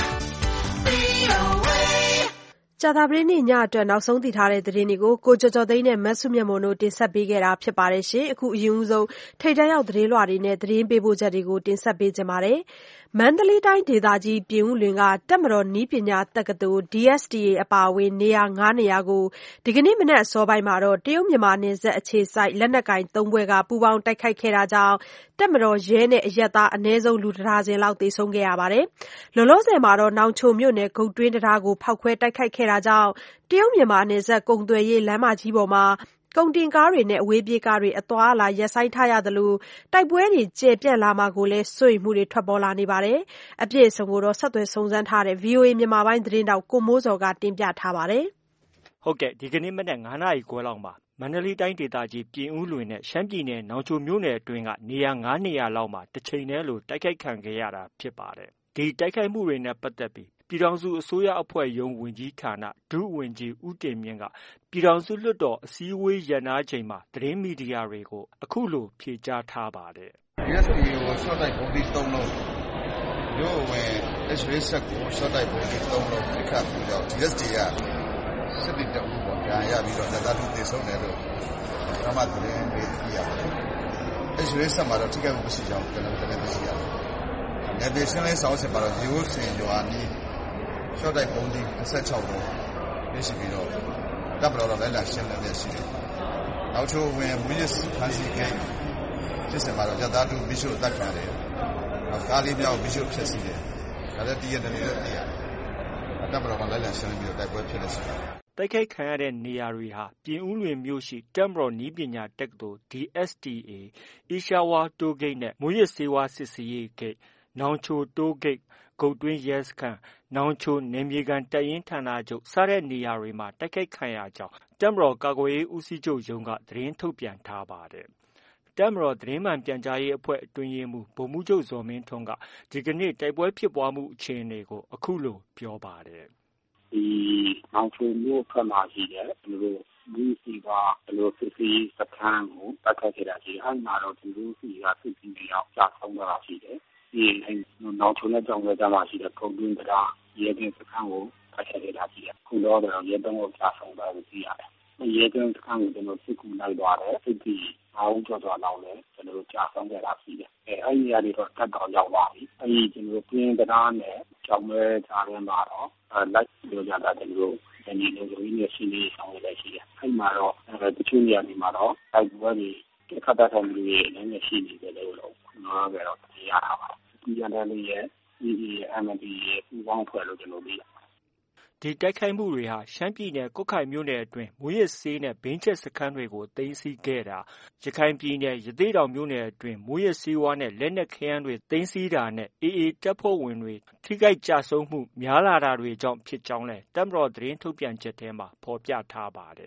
V O A ကြာသပတေးနေ့ညအတွက်နောက်ဆုံးသိထားတဲ့သတင်းတွေကိုကိုကျော်ကျော်သိန်းနဲ့မဆုမြတ်မွန်တို့တင်ဆက်ပေးခဲ့တာဖြစ်ပါတယ်ရှင်။အခုအရင်ဆုံးထိပ်တန်းရောက်သတင်းလွှာတွေနဲ့သတင်းပေးပို့ချက်တွေကိုတင်ဆက်ပေးကြပါမယ်။မန္တလေးတိုင်းဒေသကြီးပြင်ဦးလွင်ကတပ်မတော်နည်းပညာတက္ကသိုလ် D S T A အပါအဝင်နေရာ၅နေရာကိုဒီကနေ့မနက်အစောပိုင်းမှာတရုတ်မြန်မာနယ်စပ်အခြေစိုက်လက်နက်ကိုင်သုံးဖွဲ့ကပူးပေါင်းတိုက်ခိုက်ခဲ့တာကြောင့်တပ်မတော်ရဲနဲ့အရပ်သားအနည်းဆုံးလူတစ်ဒါဇင်လောက်သေဆုံးခဲ့ရပါတယ်။လောလောဆယ်မှာတော့နောင်ချိုမြို့နယ်ဂုတ်တွင်းတရားကိုဖောက်ခွဲတိုက်ခိုက်ခဲ့တာကြောင့်တရုတ်မြန်မာနယ်စပ်ကုန်သွယ်ရေးလမ်းမကြီးပေါ်မှာကုန်တင်ကားတွေနဲ့အဝေးပြေးကားတွေအသွားအလာရပ်ဆိုင်းထားရသလိုတိုက်ပွဲတွေကျယ်ပြန့်လာမှာကိုလည်းစိုးရိမ်မှုတွေထွက်ပေါ်လာနေပါတယ်။အပြည့်အစုံကိုတော့ဆက်သွယ်စုံစမ်းထားတဲ့ V O A မြန်မာပိုင်းသတင်းတောက်ကိုမိုးစော်ကတင်ပြထားပါတယ်။ဟုတ်ကဲ့ဒီကနေ့မနက်၅နာရီခွဲလောက်မှာမန္တလေးတိုင်းဒေသကြီးပြင်ဦးလွင်နဲ့ရှမ်းပြည်နယ်နောင်ချိုမြို့နယ်အတွင်းကနေရာ၅နေရာလောက်မှာတစ်ချိန်တည်းလိုတိုက်ခိုက်ခံခဲ့ရတာဖြစ်ပါတယ်။ဒီတိုက်ခိုက်မှုတွေနဲ့ပတ်သက်ပြီးပြည်ထောင်စုအစိုးရအဖွဲ့ရုံးဝန်ကြီးဌာနဒုဝန်ကြီးဦးတင်မြင့်ကပြည်ထောင်စုလွှတ်တော်အစည်းအဝေးရန်နာချိန်မှာသတင်းမီဒီယာတွေကိုအခုလိုဖြေကြားထားပါတယ်။ D S T A ကိုရှော့တိုက်ပုံပြီးသုံးလုံးမြို့ဝင် X-ray ဆက်ကိုရှော့တိုက်ပုံပြီးသုံးလုံးပြခတ်ပြီးတော့ D S T A ကစစ်တီတအုပ်ပေါ်ပြန်ရပြီးတော့လက်သားလူသေဆုံးတယ်လို့ပထမသတင်းပေးပြရတယ်။ X-ray ဆက်မှာတော့ထိခိုက်မှုမရှိကြောင်းကျွန်တော်တို့လည်းသိရှိရတယ်။နယ်ပယ်ရှင်းလင်းဆောင်စစ်မှာတော့ရိုးစင်ရွာနီးရှော့တိုက်ပုံကြီး၂၆လုံးရရှိပြီးတော့တပ်မတော်လည်းလာရှင်းလင်းနေရှိတယ်။နောက်ချိုဝင်မူရစ်ဖန်စီကိန်းဖြစ်စမှာတော့ရသားတူမိရှုအသက်ခံတယ်။နောက်ကားလေးမြောက်မိရှုဖြစ်စီတယ်။ဒါလည်းတည်ရတယ်လည်းတည်ရတယ်။တပ်မတော်ကလည်းလာရှင်းလင်းပြီးတော့တိုက်ပွဲဖြစ်နေရှိတယ်။တိုက်ခိုက်ခံရတဲ့နေရာတွေဟာပြင်ဦးလွင်မြို့ရှိတပ်မတော်နည်းပညာတက္ကသိုလ် D S T A အီရှာဝါတိုးဂိတ်နဲ့မူရစ်ဆေးဝါးစစ်ဆေးရေးဂိတ်နောင်ချိုတိုးဂိတ်ဂုတ်တွင်းရဲစခန်းနောင်ချိုနယ်မြေခံတပ်ရင်းဌာနချုပ်စတဲ့နေရာတွေမှာတိုက်ခိုက်ခံရကြောင်းတပ်မတော်ကာကွယ်ရေးဦးစီးချုပ်ရုံးကသတင်းထုတ်ပြန်ထားပါတယ်။တပ်မတော်သတင်းမှန်ပြန်ကြားရေးအဖွဲ့အတွင်းရေးမှူးဗိုလ်မှူးချုပ်ဇော်မင်းထွန်းကဒီကနေ့တိုက်ပွဲဖြစ်ပွားမှုအခြေအနေကိုအခုလိုပြောပါတယ်။ဒီနောင်ချိုမြို့ဖက်မှာရှိတယ်ကျွန်တော်တို့ဒီစီကကျွန်တော်စစ်စီစခန်းကိုတိုက်ခိုက်ခဲ့တာရှိတယ်။အဲဒီမှာတော့ဒီလိုစီကစစ်စီတွေရောက်ကြာဆုံးသွားတာရှိတယ်။ဒီနောက်ချုံတဲ့ကြောင်ဝဲကြမှာရှိတဲ့ကုန်တွင်းတရားရဲကင်းစခန်းကိုတိုက်ခိုက်ခဲ့တာရှိတယ်။ခုတော့တော့ရဲတုံးကိုကြာဆုံးသွားလို့သိရတယ်။ရဲကင်းစခန်းကိုကျွန်တော်စစ်ကူလိုက်သွားတယ်။စစ်တီအားဦးကျော်ကျော်လောက်လည်းကျွန်တော်ကြာဆုံးခဲ့တာရှိတယ်။အဲအဲဒီနေရာတွေတော့တက်တော်ရောက်သွားပြီ။အဲဒီကျွန်တော်ပြင်းတရားနဲ့ကြောင်ဝဲကြားထဲမှာတော့လိုက်ပြောကြတာကျွန်တော်ဒီနေ့လုံခြုံရေးနဲ့ရှင်းနေဆောင်ရရှိတယ်။အဲဒီမှာတော့တချို့နေရာတွေမှာတော့တိုက်ပွဲတွေခက်တဲ့မှုတွေလည်းရှိနေတယ်လို့တော့ကျွန်တော်ကတော့သိရတာပါ။ဒီရန်တယ်ရဲ့ဒီ M D ရဲ့ပူပေါင်းဖွဲ့လို့ကျွန်တော်သိရတယ်။ဒီတိုက်ခိုက်မှုတွေဟာရှမ်းပြည်နယ်ကွတ်ခိုင်မြို့နယ်အတွင်းမူရစ်ဆေးနဲ့ဘိန်းချက်စခန်းတွေကိုသိမ်းဆည်းခဲ့တာရခိုင်ပြည်နယ်ရသေ့တောင်မြို့နယ်အတွင်းမူရစ်ဆေးဝါးနဲ့လက်နက်ခဲယမ်းတွေသိမ်းဆည်းတာနဲ့ A A တပ်ဖွဲ့ဝင်တွေထိခိုက်ကြဆုံးမှုများလာတာတွေကြောင့်ဖြစ်ကြောင်းလဲတပ်မတော်သတင်းထုတ်ပြန်ချက်ထဲမှာဖော်ပြထားပါတယ်။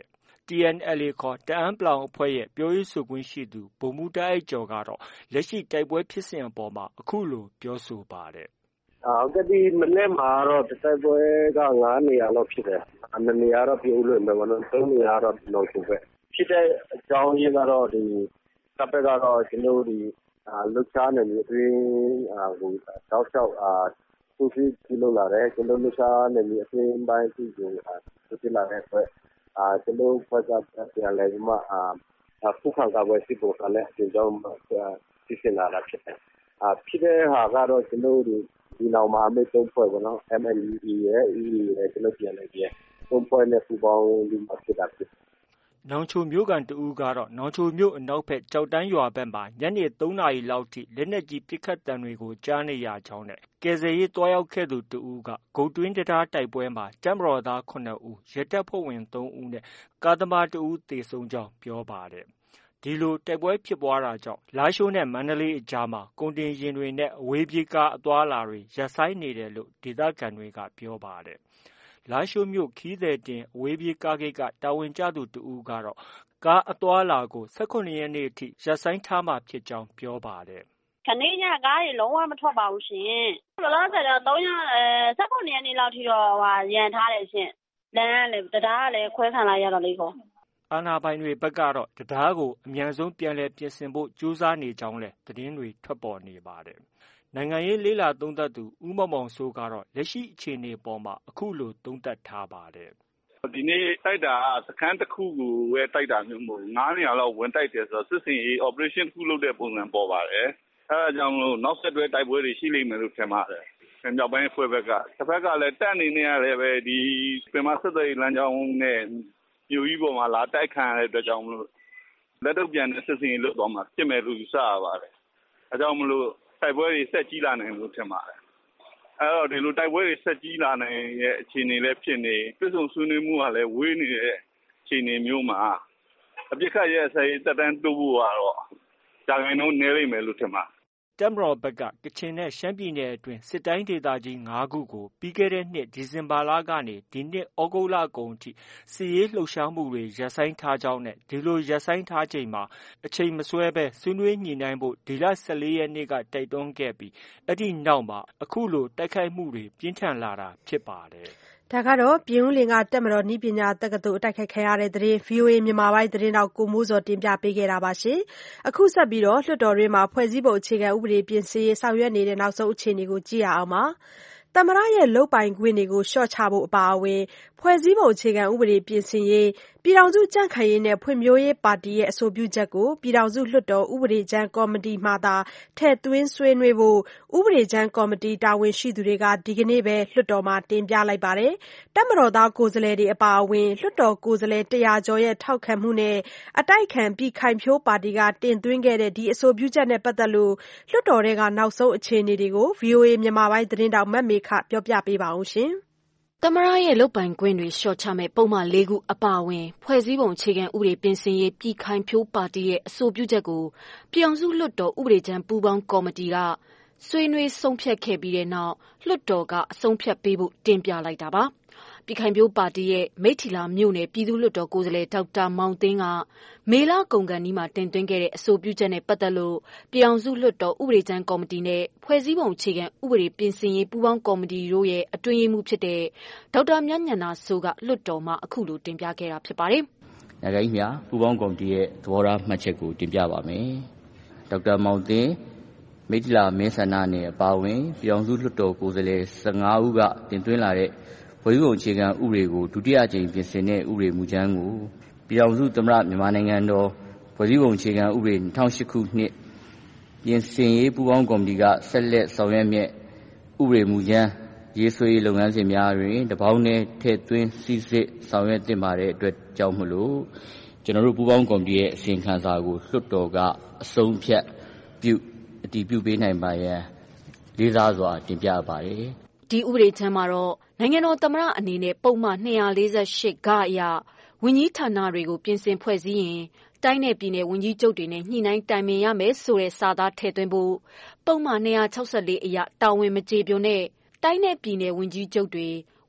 T N L A ခေါ်တအန်းပလောင်အဖွဲ့ရဲ့ပြောရေးဆိုခွင့်ရှိသူဗိုလ်မှူးတားအိုက်ကျော်ကတော့လက်ရှိတိုက်ပွဲဖြစ်စဉ်အပေါ်မှာအခုလိုပြောဆိုပါတယ်။ဟုတ်ကဲ့ဒီမနေ့မှာတော့တိုက်ပွဲကငါးနေရာလောက်ဖြစ်တယ်။နှစ်နေရာတော့ပြိုးလွင်ပဲပေါ့နော်။သုံးနေရာတော့လောကျပဲ။ဖြစ်တဲ့အကြောင်းရင်းကတော့ဒီတပ်ဘက်ကတော့ကျွန်တော်ဒီလှုပ်ရှားနေမျိုးအတွင်းဟိုတောက်လျှောက်သူစီပြုလုပ်လာတယ်ကျွန်တော်လှုပ်ရှားနေမျိုးအတွင်းပိုင်းသူကိုသူပြလာတဲ့အတွက်အာကျွန်တော်ဘက်ကပြန်လဲဒီမှာအာခုခံကာကွယ်စစ်ပေါ်ကလည်းအကြောင်းသိစင်လာတာဖြစ်တယ်အာဖြစ်တဲ့ဟာကတော့ကျွန်တော်ဒီဒီနောက်မှာအမေသုံးဖွဲ့ပေါ့နော် M L E ရဲ့ E ရဲ့ကျွန်တော်ပြန်လဲပြန်သုံးဖွဲ့နဲ့ပူပေါင်းဒီမှာဖြစ်တာဖြစ်နောင်ချိုမြို့ကန်တဦးကတော့နောင်ချိုမြို့အနောက်ဘက်ကြောက်တန်းရွာဘက်မှာညနေသုံးနာရီလောက်ထိလက်နက်ကြီးပစ်ခတ်တံတွေကိုကြားနေရကြောင်းနဲ့ကယ်ဆယ်ရေးတွားရောက်ခဲ့သူတဦးကဂုတ်တွင်းတရားတိုက်ပွဲမှာတပ်မတော်သားခုနှစ်ဦးရဲတပ်ဖွဲ့ဝင်သုံးဦးနဲ့ကားသမားတဦးသေဆုံးကြောင်းပြောပါတယ်။ဒီလိုတိုက်ပွဲဖြစ်ပွားတာကြောင့်လားရှိုးနဲ့မန္တလေးအကြားမှာကုန်တင်ယာဉ်တွေနဲ့အဝေးပြေးကားအသွားအလာတွေရပ်ဆိုင်းနေတယ်လို့ဒေသခံတွေကပြောပါတယ်။လားရှိုးမြို့ခီးသည်တင်အဝေးပြေးကားဂိတ်ကတာဝန်ကျသူတဦးကတော့ကားအသွားအလာကို၁၇ရက်နေ့အထိရပ်ဆိုင်းထားမှာဖြစ်ကြောင်းပြောပါတယ်။ခဏညကားတွေလုံးဝမထွက်ပါဘူးရှင်။လောလောဆယ်တော့သုံးရက်၁၇ရက်နေ့လောက်ထိတော့ဟာရန်ထားတယ်ရှင်။လမ်းကလည်းတရားကလည်းခွဲခံလိုက်ရတော့လေကောအာဏာပိုင်တွေဘက်ကတော့တရားကိုအမြန်ဆုံးပြန်လည်ပြင်ဆင်ဖို့ကြိုးစားနေကြောင်းလည်းသတင်းတွေထွက်ပေါ်နေပါတယ်။နိုင်ငံရေးလေးလာသုံးသပ်သူဦးမောင်မောင်စိုးကတော့လက်ရှိအခြေအနေပေါ်မှာအခုလိုသုံးသပ်ထားပါတယ်။ဒီနေ့တိုက်တာစခန်းတစ်ခုကိုပဲတိုက်တာမျိုးမဟုတ်ဘူး။ငါးနေရာလောက်ဝင်တိုက်တယ်ဆိုတော့စစ်စင်ရေး operation တစ်ခုလုပ်တဲ့ပုံစံပေါ်ပါတယ်။အဲဒါကြောင့်မလို့နောက်ဆက်တွဲတိုက်ပွဲတွေရှိလိမ့်မယ်လို့ထင်ပါတယ်။မြောက်ပိုင်းအဖွဲ့ဘက်ကတစ်ဖက်ကလည်းတပ်အနေနဲ့လည်းပဲဒီပင်မဆက်သွယ်ရေးလမ်းကြောင်းနဲ့မြို့ကြီးပေါ်မှာလာတိုက်ခံရတဲ့အတွက်ကြောင့်မလို့လက်တော့ပြန်တဲ့စစ်စင်ရေးလုပ်သွားမှာဖြစ်မယ်လို့ယူဆရပါတယ်။အဲကြောင့်မလို့တိုက်ပွဲတွေဆက်ကြီးလာနိုင်လို့ထင်ပါတယ်။အဲတော့ဒီလိုတိုက်ပွဲတွေဆက်ကြီးလာနိုင်ရဲ့အခြေအနေလည်းဖြစ်နေပြည်စုံဆွေးနွေးမှုကလည်းဝေးနေတဲ့အခြေအနေမျိုးမှာအပြစ်ခတ်ရဲ့ဆက်ရေးတက်တန်းတိုးဖို့ကတော့ကြာခိုင်နှုန်းနည်းလိမ့်မယ်လို့ထင်ပါတယ်။တပ်မတော်ဘက်ကကချင်နဲ့ရှမ်းပြည်နယ်အတွင်းစစ်တိုင်းဒေသကြီး၅ခုကိုပြီးခဲ့တဲ့နှစ်ဒီဇင်ဘာလကနေဒီနှစ်ဩဂုတ်လကုန်ထိစစ်ရေးလှုပ်ရှားမှုတွေရပ်ဆိုင်းထားကြောင်းနဲ့ဒီလိုရပ်ဆိုင်းထားချိန်မှာအချိန်မဆွဲဘဲဆွေးနွေးညှိနှိုင်းဖို့ဒီလ၁၄ရက်နေ့ကတိုက်တွန်းခဲ့ပြီးအဲ့ဒီနောက်မှာအခုလိုတိုက်ခိုက်မှုတွေပြင်းထန်လာတာဖြစ်ပါတယ်။ဒါကတော့ပြင်ဦးလွင်ကတပ်မတော်နည်းပညာတက္ကသိုလ်အတိုက်ခိုက်ခံရတဲ့သတင်း ဗွီအိုအေမြန်မာပိုင်းသတင်းတောက်ကိုမိုးစောတင်ပြပေးခဲ့တာပါရှင်။အခုဆက်ပြီးတော့လွှတ်တော်တွင်းမှာဖွဲ့စည်းပုံအခြေခံဥပဒေပြင်ဆင်ရေးဆောင်ရွက်နေတဲ့နောက်ဆုံးအခြေအနေကိုကြည့်ရအောင်ပါ။သမ္မတရဲ့လုပ်ပိုင်ခွင့်တွေကိုလျှော့ချဖို့အပါအဝင်ဖွဲ့စည်းပုံအခြေခံဥပဒေပြင်ဆင်ရေးပြည်ထောင်စုကြံ့ခိုင်ရေးနဲ့ဖွံ့ဖြိုးရေးပါတီရဲ့အဆိုပြုချက်ကိုပြည်ထောင်စုလွှတ်တော်ဥပဒေကြမ်းကော်မတီမှသာထည့်သွင်းဆွေးနွေးဖို့ဥပဒေကြမ်းကော်မတီတာဝန်ရှိသူတွေကဒီကနေ့ပဲလွှတ်တော်မှာတင်ပြလိုက်ပါတယ်။တပ်မတော်သားကိုယ်စားလှယ်တွေအပါအဝင်လွှတ်တော်ကိုယ်စားလှယ်တရာကျော်ရဲ့ထောက်ခံမှုနဲ့အတိုက်ခံပြည်ခိုင်ဖြိုးပါတီကတင်သွင်းခဲ့တဲ့ဒီအဆိုပြုချက်နဲ့ပတ်သက်လို့လွှတ်တော်ကနောက်ဆုံးအခြေအနေတွေကို ဗွီအိုအေမြန်မာပိုင်းသတင်းတောက်မတ်မေခပြောပြပေးပါဦးရှင်။သမ္မတရဲ့လုပ်ပိုင်ခွင့်တွေလျှော့ချမဲ့ပုံမှန်လေးခုအပါအဝင်ဖွဲ့စည်းပုံအခြေခံဥပဒေပြင်ဆင်ရေးပြည်ခိုင်ဖြိုးပါတီရဲ့အဆိုပြုချက်ကိုပြည်အောင်စုလွှတ်တော်ဥပဒေကြမ်းပူးပေါင်းကော်မတီကဆွေးနွေးဆုံးဖြတ်ခဲ့ပြီးတဲ့နောက်လွှတ်တော်ကအဆုံးဖြတ်ပေးဖို့တင်ပြလိုက်တာပါ။ပြည်ခိုင်ဖြိုးပါတီရဲ့မိထ္ထီလာမြို့နယ်ပြည်သူ့လွှတ်တော်ကိုယ်စားလှယ်ဒေါက်တာမောင်သိန်းကမေလကုန်ကန်ဒီမှာတင်သွင်းခဲ့တဲ့အဆိုပြုချက်နဲ့ပတ်သက်လို့ပြည်အောင်စုလွှတ်တော်ဥပဒေကြမ်းကော်မတီနဲ့ဖွဲ့စည်းပုံအခြေခံဥပဒေပြင်ဆင်ရေးပူးပေါင်းကော်မတီတို့ရဲ့အတွင်းရေးမှူးဖြစ်တဲ့ဒေါက်တာမြတ်ညဏစိုးကလွှတ်တော်မှာအခုလိုတင်ပြခဲ့တာဖြစ်ပါတယ်။နိုင်ငံကြီးများပူးပေါင်းကော်မတီရဲ့သဘောထားမှတ်ချက်ကိုတင်ပြပါမယ်။ဒေါက်တာမောင်သိန်းမိထ္ထီလာမင်းဆန္ဒနယ်အပါအဝင်ပြည်အောင်စုလွှတ်တော်ကိုယ်စားလှယ်၁၅ဦးကတင်သွင်းလာတဲ့ဖွဲ့စည်းပုံအခြေခံဥပဒေကိုဒုတိယကြိမ်ပြင်ဆင်တဲ့ဥပဒေမူကြမ်းကိုပြည်ထောင်စုသမ္မတမြန်မာနိုင်ငံတော်ဖွဲ့စည်းပုံအခြေခံဥပဒေ၂၀၀၈ခုနှစ်ပြင်ဆင်ရေးပူးပေါင်းကော်မတီကဆက်လက်ဆောင်ရွက်မြဲဥပဒေမူကြမ်းရေးဆွဲရေးလုပ်ငန်းစဉ်များတွင်တပေါင်းနဲ့ထည့်သွင်းစိစစ်ဆောင်ရွက်သင့်ပါတဲ့အတွက်ကြောင့်မလို့ကျွန်တော်တို့ပူးပေါင်းကော်မတီရဲ့အစီရင်ခံစာကိုလွှတ်တော်ကအဆုံးဖြတ်ပြုအတည်ပြုပေးနိုင်ပါရန်လေးစားစွာတင်ပြပါတယ်။ဒီဥပဒေချမ်းမှာတော့နိုင်ငံတော်သမ္မတအနေနဲ့ပုံမှန်၂၄၈ဂအရဝန်ကြီးဌာနတွေကိုပြင်ဆင်ဖွဲ့စည်းရင်တိုင်းနယ်ပြည်နယ်ဝန်ကြီးချုပ်တွေနဲ့ညှိနှိုင်းတိုင်ပင်ရမယ်ဆိုတဲ့စာသားထည့်သွင်းဖို့ပုံမှန်၂၆၄အရတာဝန်မကျေပွန်တဲ့တိုင်းနယ်ပြည်နယ်ဝန်ကြီးချုပ်တွေ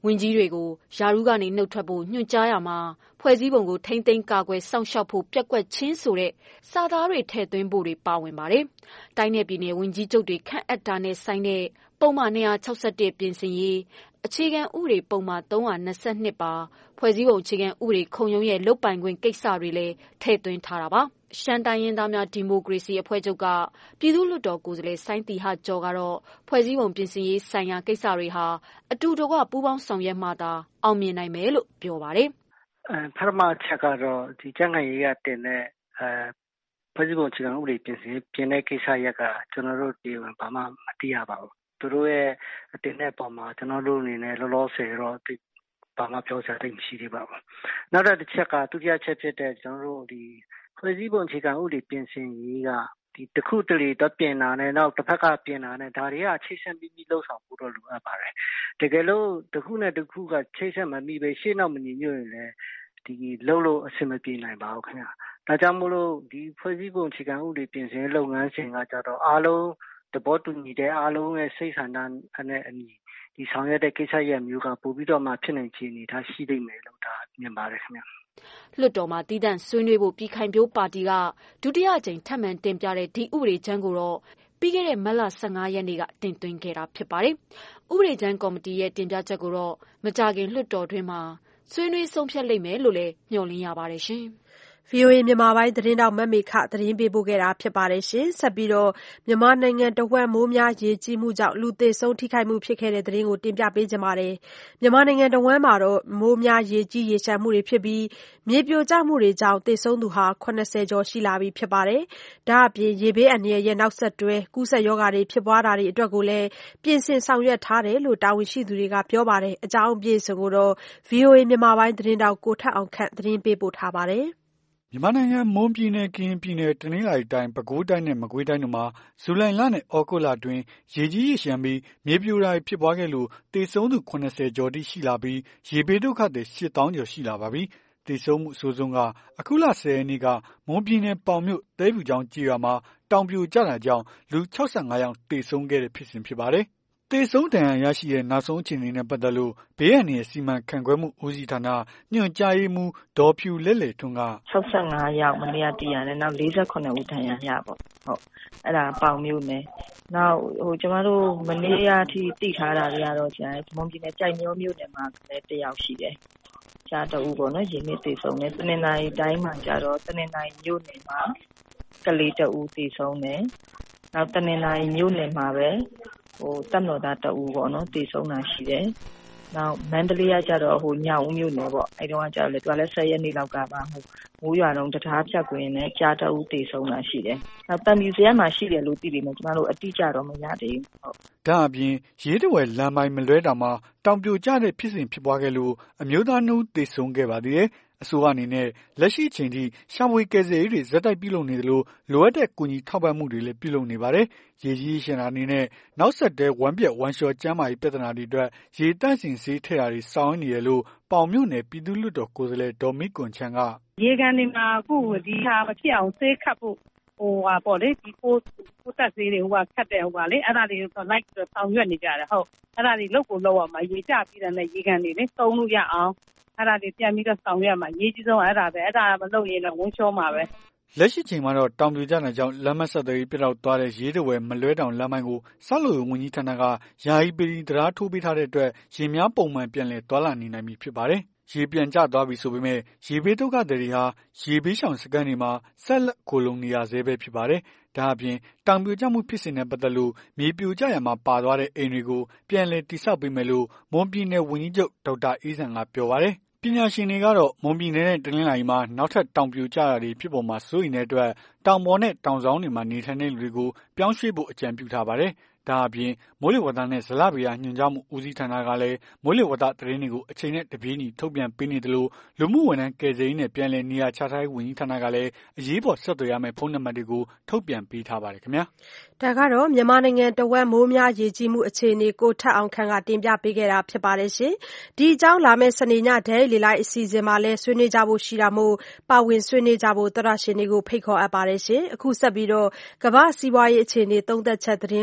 ဝန်ကြီးတွေကိုယာရုကနေနှုတ်ထွက်ဖို့ညွှန်ကြားရမှာဖွဲ့စည်းပုံကိုထိမ့်သိမ်းကာကွယ်စောင့်ရှောက်ဖို့ပြက်ကွက်ချင်းဆိုတဲ့စာသားတွေထည့်သွင်းဖို့တွေပါဝင်ပါတယ်။တိုင်းနယ်ပြည်နယ်ဝန်ကြီးချုပ်တွေခန့်အပ်တာနဲ့ဆိုင်တဲ့ပုံမှန်two sixty-oneပြင်ဆင်ရေးအခြေခံဥပဒေပုံမှန်three twenty-twoပါဖွဲ့စည်းပုံအခြေခံဥပဒေခုံရုံးရဲ့လုပ်ပိုင်ခွင့်ကိစ္စတွေလည်းထည့်သွင်းထားတာပါ။ရှမ်းတိုင်းရင်းသားများဒီမိုကရေစီအဖွဲ့ချုပ်ကပြည်သူ့လွှတ်တော်ကိုယ်စားလှယ်စိုင်းတီဟကျော်ကတော့ဖွဲ့စည်းပုံပြင်ဆင်ရေးဆိုင်ရာကိစ္စတွေဟာအတူတကွပူးပေါင်းဆောင်ရွက်မှသာအောင်မြင်နိုင်မယ်လို့ပြောပါတယ်။အဲပထမချက်ကတော့ဒီကျန်းမာရေးကတင်တဲ့အဲဖွဲ့စည်းပုံအခြေခံဥပဒေပြင်ဆင်ပြင်တဲ့ကိစ္စရက်ကကျွန်တော်တို့ဒီဘာမှမသိရပါဘူး။သူတို့ရဲ့အတင်တဲ့ပုံမှာကျွန်တော်တို့အနေနဲ့လောလောဆယ်တော့ဒီဘာမှပြောစရာတိတ်မရှိသေးပါဘူး။နောက်တစ်ချက်ကဒုတိယချက်ဖြစ်တဲ့ကျွန်တော်တို့ဒီဖွဲ့စည်းပုံအခြေခံဥပဒေပြင်ဆင်ရေးကဒီတစ်ခုတလေတော့ပြင်တာနဲ့နောက်တစ်ဖက်ကပြင်တာနဲ့ဒါတွေကချိတ်ဆက်ပြီးပြီးလှုပ်ဆောင်ဖို့တော့လိုအပ်ပါတယ်။တကယ်လို့တစ်ခုနဲ့တစ်ခုကချိတ်ဆက်မမိပဲရှေ့နောက်မညီညွတ်ရင်လည်းဒီလှုပ်လို့အဆင်မပြေနိုင်ပါဘူးခင်ဗျ။ဒါကြောင့်မို့လို့ဒီဖွဲ့စည်းပုံအခြေခံဥပဒေပြင်ဆင်လုပ်ငန်းစဉ်ကကြတော့အားလုံးသဘောတူညီတဲ့အားလုံးရဲ့စိတ်ဆန္ဒနဲ့အညီဒီဆောင်ရွက်တဲ့ကိစ္စရပ်မျိုးကပို့ပြီးတော့မှဖြစ်နိုင်ခြေအနေထားရှိနေမယ်လို့ဒါမြင်ပါတယ်ခင်ဗျ။လွှတ်တော်မှာတည်တံ့ဆွေးနွေးဖို့ပြည်ခိုင်ဖြိုးပါတီကဒုတိယအကြိမ်ထပ်မံတင်ပြတဲ့ဒီဥပဒေကြမ်းကိုတော့ပြီးခဲ့တဲ့မတ်လfifteenရက်နေ့ကတင်သွင်းခဲ့တာဖြစ်ပါတယ်။ဥပဒေကြမ်းကော်မတီရဲ့တင်ပြချက်ကိုတော့မကြာခင်လွှတ်တော်တွင်းမှာဆွေးနွေးဆုံးဖြတ်လိမ့်မယ်လို့လည်းမျှော်လင့်ရပါတယ်ရှင်။ဗွီအိုအေမြန်မာပိုင်းသတင်းထောက်မမေခသတင်းပေးပို့ခဲ့တာဖြစ်ပါတယ်ရှင်။ဆက်ပြီးတော့မြန်မာနိုင်ငံတဝက်မိုးများရေကြီးမှုကြောင့်လူသေဆုံးထိခိုက်မှုဖြစ်ခဲ့တဲ့သတင်းကိုတင်ပြပေးကြပါမယ်။မြန်မာနိုင်ငံတဝက်မှာတော့မိုးများရေကြီးရေရှမ်းမှုတွေဖြစ်ပြီးမြေပြိုကျမှုတွေကြောင့်သေဆုံးသူဟာeightyကျော်ရှိလာပြီဖြစ်ပါတယ်။ဒါအပြင်ရေဘေးအန္တရာယ်ရဲ့နောက်ဆက်တွဲကူးစက်ရောဂါတွေဖြစ်ပွားတာတွေအတွက်ကိုလည်းပြင်ဆင်ဆောင်ရွက်ထားတယ်လို့တာဝန်ရှိသူတွေကပြောပါတယ်။အကြောင်းအပြည့်အစုံကိုတော့ ဗွီအိုအေမြန်မာပိုင်းသတင်းထောက်ကိုထက်အောင်ခန့်သတင်းပေးပို့ထားပါတယ်။မြန်မာနိုင်ငံမွန်ပြည်နယ်ကရင်ပြည်နယ်တနင်္သာရီတိုင်းပဲခူးတိုင်းနဲ့မကွေးတိုင်းတို့မှာဇူလိုင်လနဲ့ဩဂုတ်လအတွင်းရေကြီးရေရှမ်းပြီးမြေပြိုတာဖြစ်ပွားခဲ့လို့သေဆုံးသူeightyကျော်တိရှိလာပြီးရေဘေးဒုက္ခသည်eight thousandကျော်ရှိလာပါပြီ။သေဆုံးမှုအဆိုးဆုံးကအခုလtenရက်နေ့ကမွန်ပြည်နယ်ပေါင်မြို့သဲဖြူချောင်းကျေးရွာမှာတောင်ပြိုကျတာကြောင့်လူsixty-fiveယောက်သေဆုံးခဲ့တဲ့ဖြစ်စဉ်ဖြစ်ပါတယ်။သေဆုံးဒဏ်ရာရရှိတဲ့နောက်ဆုံးအခြေအနေနဲ့ပတ်သက်လို့ဘေးအန္တရာယ်စီမံခန့်ခွဲမှုဦးစီးဌာနညွှန်ကြားရေးမှူးဒေါ်ဖြူလဲ့လဲ့ထွန်းက sixty-fiveယောက်မနေ့ကတည်ရတယ်နောက်forty-sevenဦးဒဏ်ရာရပေါ့ဟုတ်အဲ့ဒါပေါင်မြို့နယ်နောက်ဟိုကျမတို့မနေ့ကအထိတည်ထားတာတွေကတော့ကျန်မွန်ပြည်နယ်ကြိုက်မျိုးမြို့နယ်မှာလည်းတစ်ယောက်ရှိတယ်ကျားတအူပေါ့နော်ရင်းနှီးသေဆုံးတယ်တနင်္သာရီတိုင်းမှာကျတော့တနင်္သာရီမြို့နယ်မှာကလေးတအူသေဆုံးတယ်နောက်တနင်္သာရီမြို့နယ်မှာပဲဟိုတပ်တော်သားတအူပေါ့နော်တည်ဆုံးတာရှိတယ်။နောက်မန္တလေးကကြတော့ဟိုညောင်ဦးမြို့နယ်ပေါ့အဲဒီတော့ကကြတော့လေသူကလည်းtenရက်နေ့လောက်ကပါဟိုမိုးရွာတော့တံတားဖြတ်ကွင်းနဲ့ကြားတအူတည်ဆုံးတာရှိတယ်။နောက်တန်မြူစရမှာရှိတယ်လို့သိတယ်နော်ကျမတို့အတိအကျတော့မရသေးဘူးဟုတ်။ဒါအပြင်ရေးတဝယ်လမ်းပိုင်းမလွဲတာမှာတောင်ပြိုကျတဲ့ဖြစ်စဉ်ဖြစ်ပွားခဲ့လို့အမျိုးသားနှုတ်တည်ဆုံးခဲ့ပါသေးတယ်။အစိုးရအနေနဲ့လက်ရှိချိန်ထိရှာဖွေကယ်ဆယ်ရေးတွေဇက်တိုက်ပြုလုပ်နေသလိုလိုအပ်တဲ့ကူညီထောက်ပံ့မှုတွေလည်းပြုလုပ်နေပါတယ်။ရေကြီးရှင်တာအနေနဲ့နောက်ဆက်တွဲဝမ်းပြက်ဝမ်းလျှောကျန်းမာရေးပြဿနာတွေအတွက်ရေတန့်စင်ဆေးထည့်တာတွေဆောင်ရွက်နေတယ်လို့ပေါင်မြို့နယ်ပြည်သူ့လွှတ်တော်ကိုယ်စားလှယ်ဒေါ်မိကွန်ချန်ကရေကန်တွေမှာအခုဒီဟာမဖြစ်အောင်ဆေးခတ်ဖို့ဟိုဟာပေါ့လေဒီပိုးပိုးတက်ဆေးတွေဟိုကခတ်တဲ့ဟိုကလေအဲ့ဒါတွေတော့ like ဆောင်ရွက်နေကြတယ်ဟုတ်အဲ့ဒါတွေလုတ်ကိုလောက်အောင်မရေကျပြီးတဲ့နဲ့ရေကန်တွေလေသုံးလို့ရအောင်အဲ့ဒါတွေပြန်ပြီးတော့ဆောင်ရွက်မှာရေးကြီးဆုံးအဲ့ဒါပဲအဲ့ဒါမလုပ်ရင်တော့ဝန်းချောမှာပဲလက်ရှိချိန်မှာတော့တောင်ပြိုကျတဲ့ကြောင့်လမ်းမဆက်သွယ်ရေးပြတ်တောက်သွားတဲ့ရေးတဝယ်မလွဲတောင်လမ်းပိုင်းကိုဆောက်လုပ်ရေးဝန်ကြီးဌာနကယာယီပရီတရားထိုးပေးထားတဲ့အတွက်ရေများပုံမှန်ပြန်လည်သွားလာနေနိုင်ပြီဖြစ်ပါတယ်။ရေပြန်ကျသွားပြီဆိုပေမဲ့ရေဘေးဒုက္ခသည်တွေဟာရေဘေးရှောင်စခန်းတွေမှာဆက်လက်ခိုလုံနေရဆဲပဲဖြစ်ပါတယ်။ဒါအပြင်တောင်ပြိုကျမှုဖြစ်စဉ်နဲ့ပတ်သက်လို့မြေပြိုကျရမှာပါသွားတဲ့အိမ်တွေကိုပြန်လည်တိစောက်ပေးမယ်လို့မွန်ပြည်နယ်ဝန်ကြီးချုပ်ဒေါက်တာအေးဆန်ကပြောပါတယ်။ပညာရှင်တွေကတော့မွန်ပြည်နယ်နဲ့တနင်္သာရီမှာနောက်ထပ်တောင်ပြိုကျတာတွေဖြစ်ပေါ်မှာစိုးရိမ်တဲ့အတွက်တောင်ပေါ်နဲ့တောင်စောင်းတွေမှာနေထိုင်တဲ့လူတွေကိုပြောင်းရွှေ့ဖို့အကြံပြုထားပါတယ်။ဒါအပြင်မိုးလေဝသနဲ့ဇလဗေဒညွှန်ကြားမှုဦးစီးဌာနကလည်းမိုးလေဝသသတင်းတွေကိုအချိန်နဲ့တပြေးညီထုတ်ပြန်ပေးနေတယ်လို့လူမှုဝန်ထမ်းကယ်ဆယ်ရေးနဲ့ပြန်လည်နေရာချထားရေးဝန်ကြီးဌာနကလည်းအရေးပေါ်ဆက်သွယ်ရမယ့်ဖုန်းနံပါတ်တွေကိုထုတ်ပြန်ပေးထားပါတယ်ခင်ဗျာ။ဒါကတော့မြန်မာနိုင်ငံတဝက်မိုးများရေကြီးမှုအခြေအနေကိုထက်အောင်ခန့်ကတင်ပြပေးခဲ့တာဖြစ်ပါတယ်ရှင်။ဒီအကြောင်းလာမယ့်စနေညဒဲလီလိုက်အစီအစဉ်မှာလည်းဆွေးနွေးကြဖို့ရှိတာမို့ပါဝင်ဆွေးနွေးကြဖို့သောရရှင်တွေကိုဖိတ်ခေါ်အပ်ပါတယ်ရှင်။အခုဆက်ပြီးတော့ကမ္ဘာစီးပွားရေးအခြေအနေသုံးသက်ချက်သတင်းလွှာကိုတင်